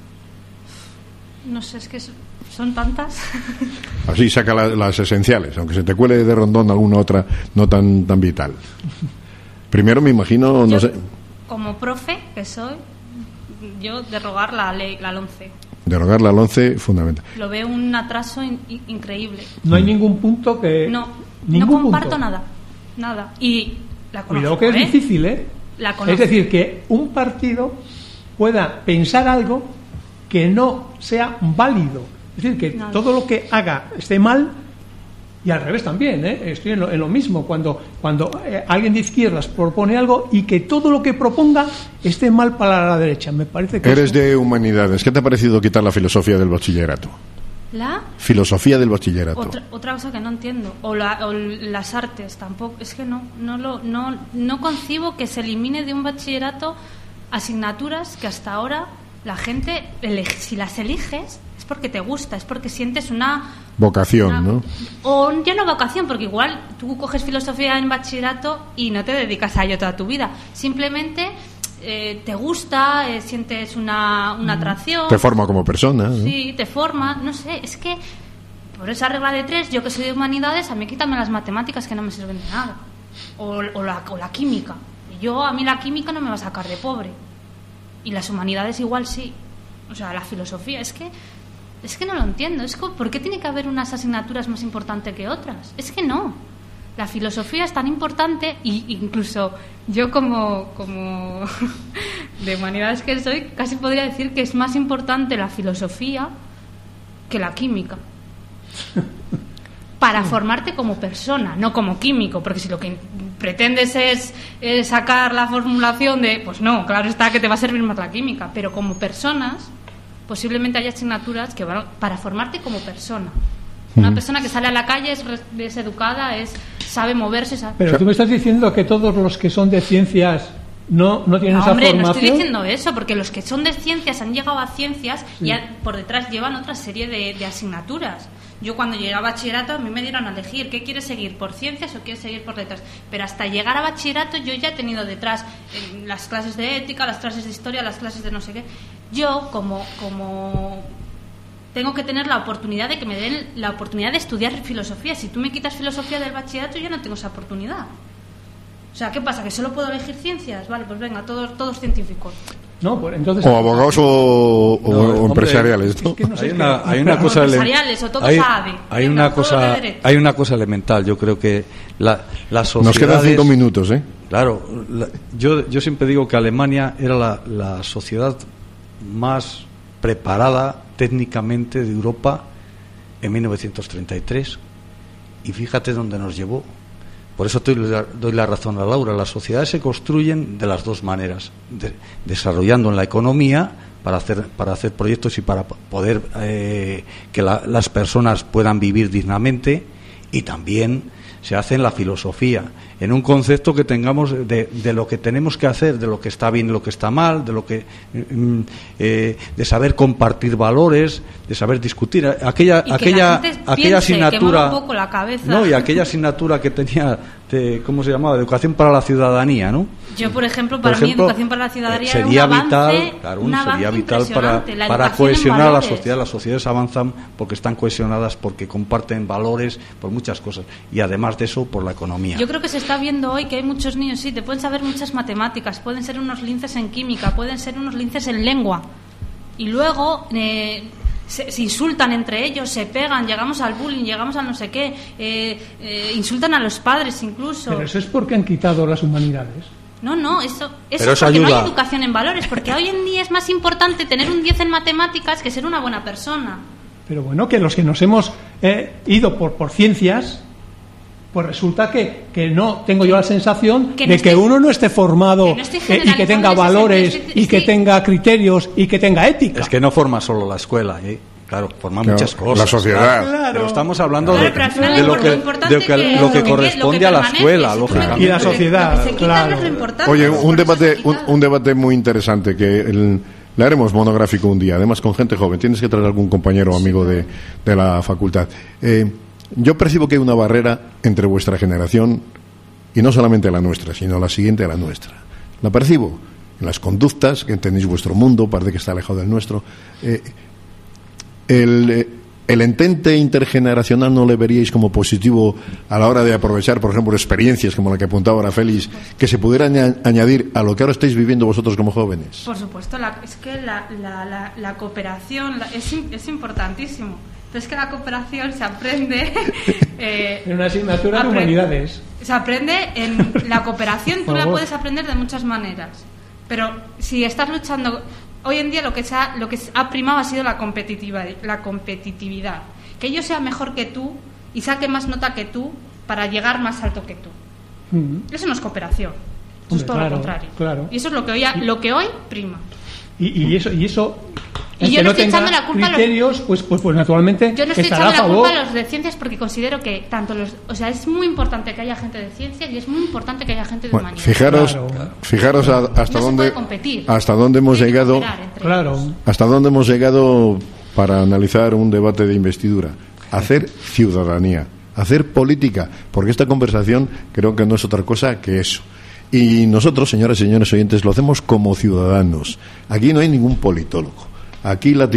No sé, es que son tantas. Así saca las esenciales, aunque se te cuele de rondón alguna otra no tan vital. Primero me imagino, no sé. Como profe que soy, yo derogar la ley, la LOMCE. Derogar la LOMCE, fundamental. Lo veo un atraso increíble. No hay ningún punto que... No comparto nada. Y la conozco. Cuidado que es difícil, ¿eh? La conozco. Es decir, que un partido pueda pensar algo que no sea válido. Es decir, que todo lo que haga esté mal, y al revés también, ¿eh? Estoy en lo mismo. Cuando alguien de izquierdas propone algo y que todo lo que proponga esté mal para la derecha. Me parece que... Eres de humanidades. ¿Qué te ha parecido quitar la filosofía del bachillerato? ¿La? Filosofía del bachillerato. Otra cosa que no entiendo. O las artes tampoco. Es que no concibo que se elimine de un bachillerato asignaturas que hasta ahora la gente, si las eliges, es porque te gusta, es porque sientes una... Vocación, ¿no? O ya no vocación, porque igual tú coges filosofía en bachillerato y no te dedicas a ello toda tu vida. Simplemente... te gusta, sientes una atracción. Te forma como persona, ¿no? Sí, te forma, no sé, es que por esa regla de 3, yo que soy de humanidades, a mí quítame las matemáticas que no me sirven de nada, o la química. A mí la química no me va a sacar de pobre, y las humanidades igual sí. O sea, la filosofía, es que no lo entiendo. ¿Por qué tiene que haber unas asignaturas más importantes que otras? Es que no. La filosofía es tan importante, y incluso yo como de humanidades que soy, casi podría decir que es más importante la filosofía que la química. Para formarte como persona, no como químico, porque si lo que pretendes es sacar la formulación de... Pues no, claro está que te va a servir más la química, pero como personas, posiblemente haya asignaturas que van para formarte como persona. Una persona que sale a la calle es educada, sabe moverse. Pero tú me estás diciendo que todos los que son de ciencias no tienen esa formación. No estoy diciendo eso, porque los que son de ciencias han llegado a ciencias y por detrás llevan otra serie de asignaturas. Yo cuando llegué a bachillerato a mí me dieron a elegir qué quieres seguir, por ciencias o quieres seguir por letras. Pero hasta llegar a bachillerato yo ya he tenido detrás las clases de ética, las clases de historia, las clases de no sé qué. Yo como tengo que tener la oportunidad de que me den la oportunidad de estudiar filosofía. Si tú me quitas filosofía del bachillerato, yo no tengo esa oportunidad. O sea, ¿qué pasa? ¿Que solo puedo elegir ciencias? Vale, pues venga, todos científicos. No, pues entonces... O abogados o empresariales, ¿no? Es que no sé hay una cosa... Empresariales o todos hay una cosa elemental. Yo creo que la sociedad... Nos quedan 5 minutos, ¿eh? Claro, yo siempre digo que Alemania era la sociedad más preparada técnicamente de Europa en 1933, y fíjate dónde nos llevó. Por eso doy la razón a Laura. Las sociedades se construyen de las dos maneras, desarrollando en la economía para hacer proyectos y para poder que las personas puedan vivir dignamente, y también se hace en la filosofía, en un concepto que tengamos de lo que tenemos que hacer, de lo que está bien y lo que está mal, de lo que de saber compartir valores, de saber discutir. Aquella asignatura, un poco la cabeza. ¿no? Y aquella asignatura que tenía ¿cómo se llamaba? Educación para la ciudadanía, ¿no? Yo, por ejemplo, mí educación para la ciudadanía sería era un avance, vital, claro, un avance sería vital para cohesionar a la sociedad. Las sociedades avanzan porque están cohesionadas, porque comparten valores, por muchas cosas, y además de eso, por la economía. Yo creo que se está viendo hoy que hay muchos niños, sí, te pueden saber muchas matemáticas, pueden ser unos linces en química, pueden ser unos linces en lengua, y luego se insultan entre ellos, se pegan, llegamos al bullying, llegamos al no sé qué, insultan a los padres incluso. Pero eso es porque han quitado las humanidades. No, eso es porque ayuda. No hay educación en valores, porque hoy en día es más importante tener un 10 en matemáticas que ser una buena persona. Pero bueno, que los que nos hemos ido por ciencias, pues resulta que no, tengo yo la sensación de que uno no esté formado y que tenga valores y que tenga criterios y que tenga ética. Es que no forma solo la escuela, claro, forma muchas cosas. La sociedad. Claro. Pero estamos hablando Claro, de lo que corresponde a la escuela, lógicamente. Y la sociedad, claro. Oye, un debate muy interesante que le haremos monográfico un día, además con gente joven. Tienes que traer algún compañero o amigo de la facultad. Yo percibo que hay una barrera entre vuestra generación y no solamente la nuestra, sino la siguiente a la nuestra. La percibo en las conductas, que tenéis vuestro mundo, parece que está alejado del nuestro. El entente intergeneracional no le veríais como positivo a la hora de aprovechar, por ejemplo, experiencias como la que apuntaba ahora Félix, que se pudieran añadir a lo que ahora estáis viviendo vosotros como jóvenes. Por supuesto, es que la cooperación es importantísimo. Pero es que la cooperación se aprende en una asignatura de humanidades. Se aprende en la cooperación, tú la puedes aprender de muchas maneras. Pero si estás luchando, hoy en día lo que ha primado ha sido la competitividad. Que yo sea mejor que tú y saque más nota que tú para llegar más alto que tú. Eso no es cooperación. Eso es todo lo contrario. Claro. Y eso es lo que hoy prima. Y eso y yo no estoy echando la culpa criterios, pues naturalmente yo no estoy estará echando a la favor. culpa a los de ciencias, porque considero que es muy importante que haya gente de ciencias y es muy importante que haya gente de humanidades. Fijaros hasta no dónde se puede competir. Hasta dónde hemos llegado. Hasta dónde hemos llegado para analizar un debate de investidura. Hacer ciudadanía, hacer política, porque esta conversación creo que no es otra cosa que eso. Y nosotros, señoras y señores oyentes, lo hacemos como ciudadanos. Aquí no hay ningún politólogo. Aquí la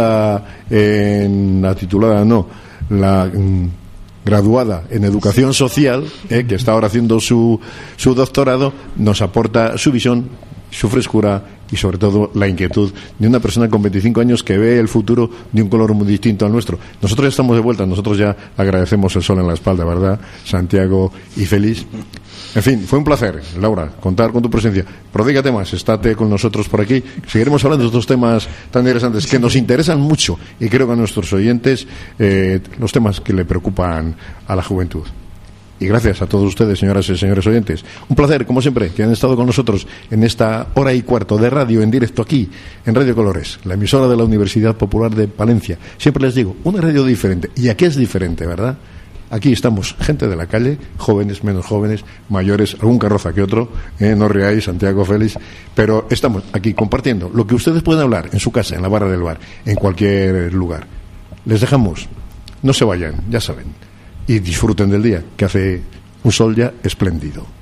graduada en educación social, que está ahora haciendo su doctorado, nos aporta su visión, su frescura y sobre todo la inquietud de una persona con 25 años que ve el futuro de un color muy distinto al nuestro. Nosotros ya estamos de vuelta, nosotros ya agradecemos el sol en la espalda, ¿verdad? Santiago y Félix. En fin, fue un placer, Laura, contar con tu presencia. Prodígate más, estate con nosotros por aquí. Seguiremos hablando de estos temas tan interesantes que nos interesan mucho y creo que a nuestros oyentes los temas que le preocupan a la juventud. Y gracias a todos ustedes, señoras y señores oyentes. Un placer, como siempre, que han estado con nosotros en esta hora y cuarto de radio en directo aquí, en Radio Colores, la emisora de la Universidad Popular de Palencia. Siempre les digo, una radio diferente. Y aquí es diferente, ¿verdad? Aquí estamos, gente de la calle, jóvenes, menos jóvenes, mayores, algún carroza que otro, no riáis, Santiago, Félix, pero estamos aquí compartiendo lo que ustedes pueden hablar en su casa, en la barra del bar, en cualquier lugar. Les dejamos, no se vayan, ya saben, y disfruten del día, que hace un sol ya espléndido.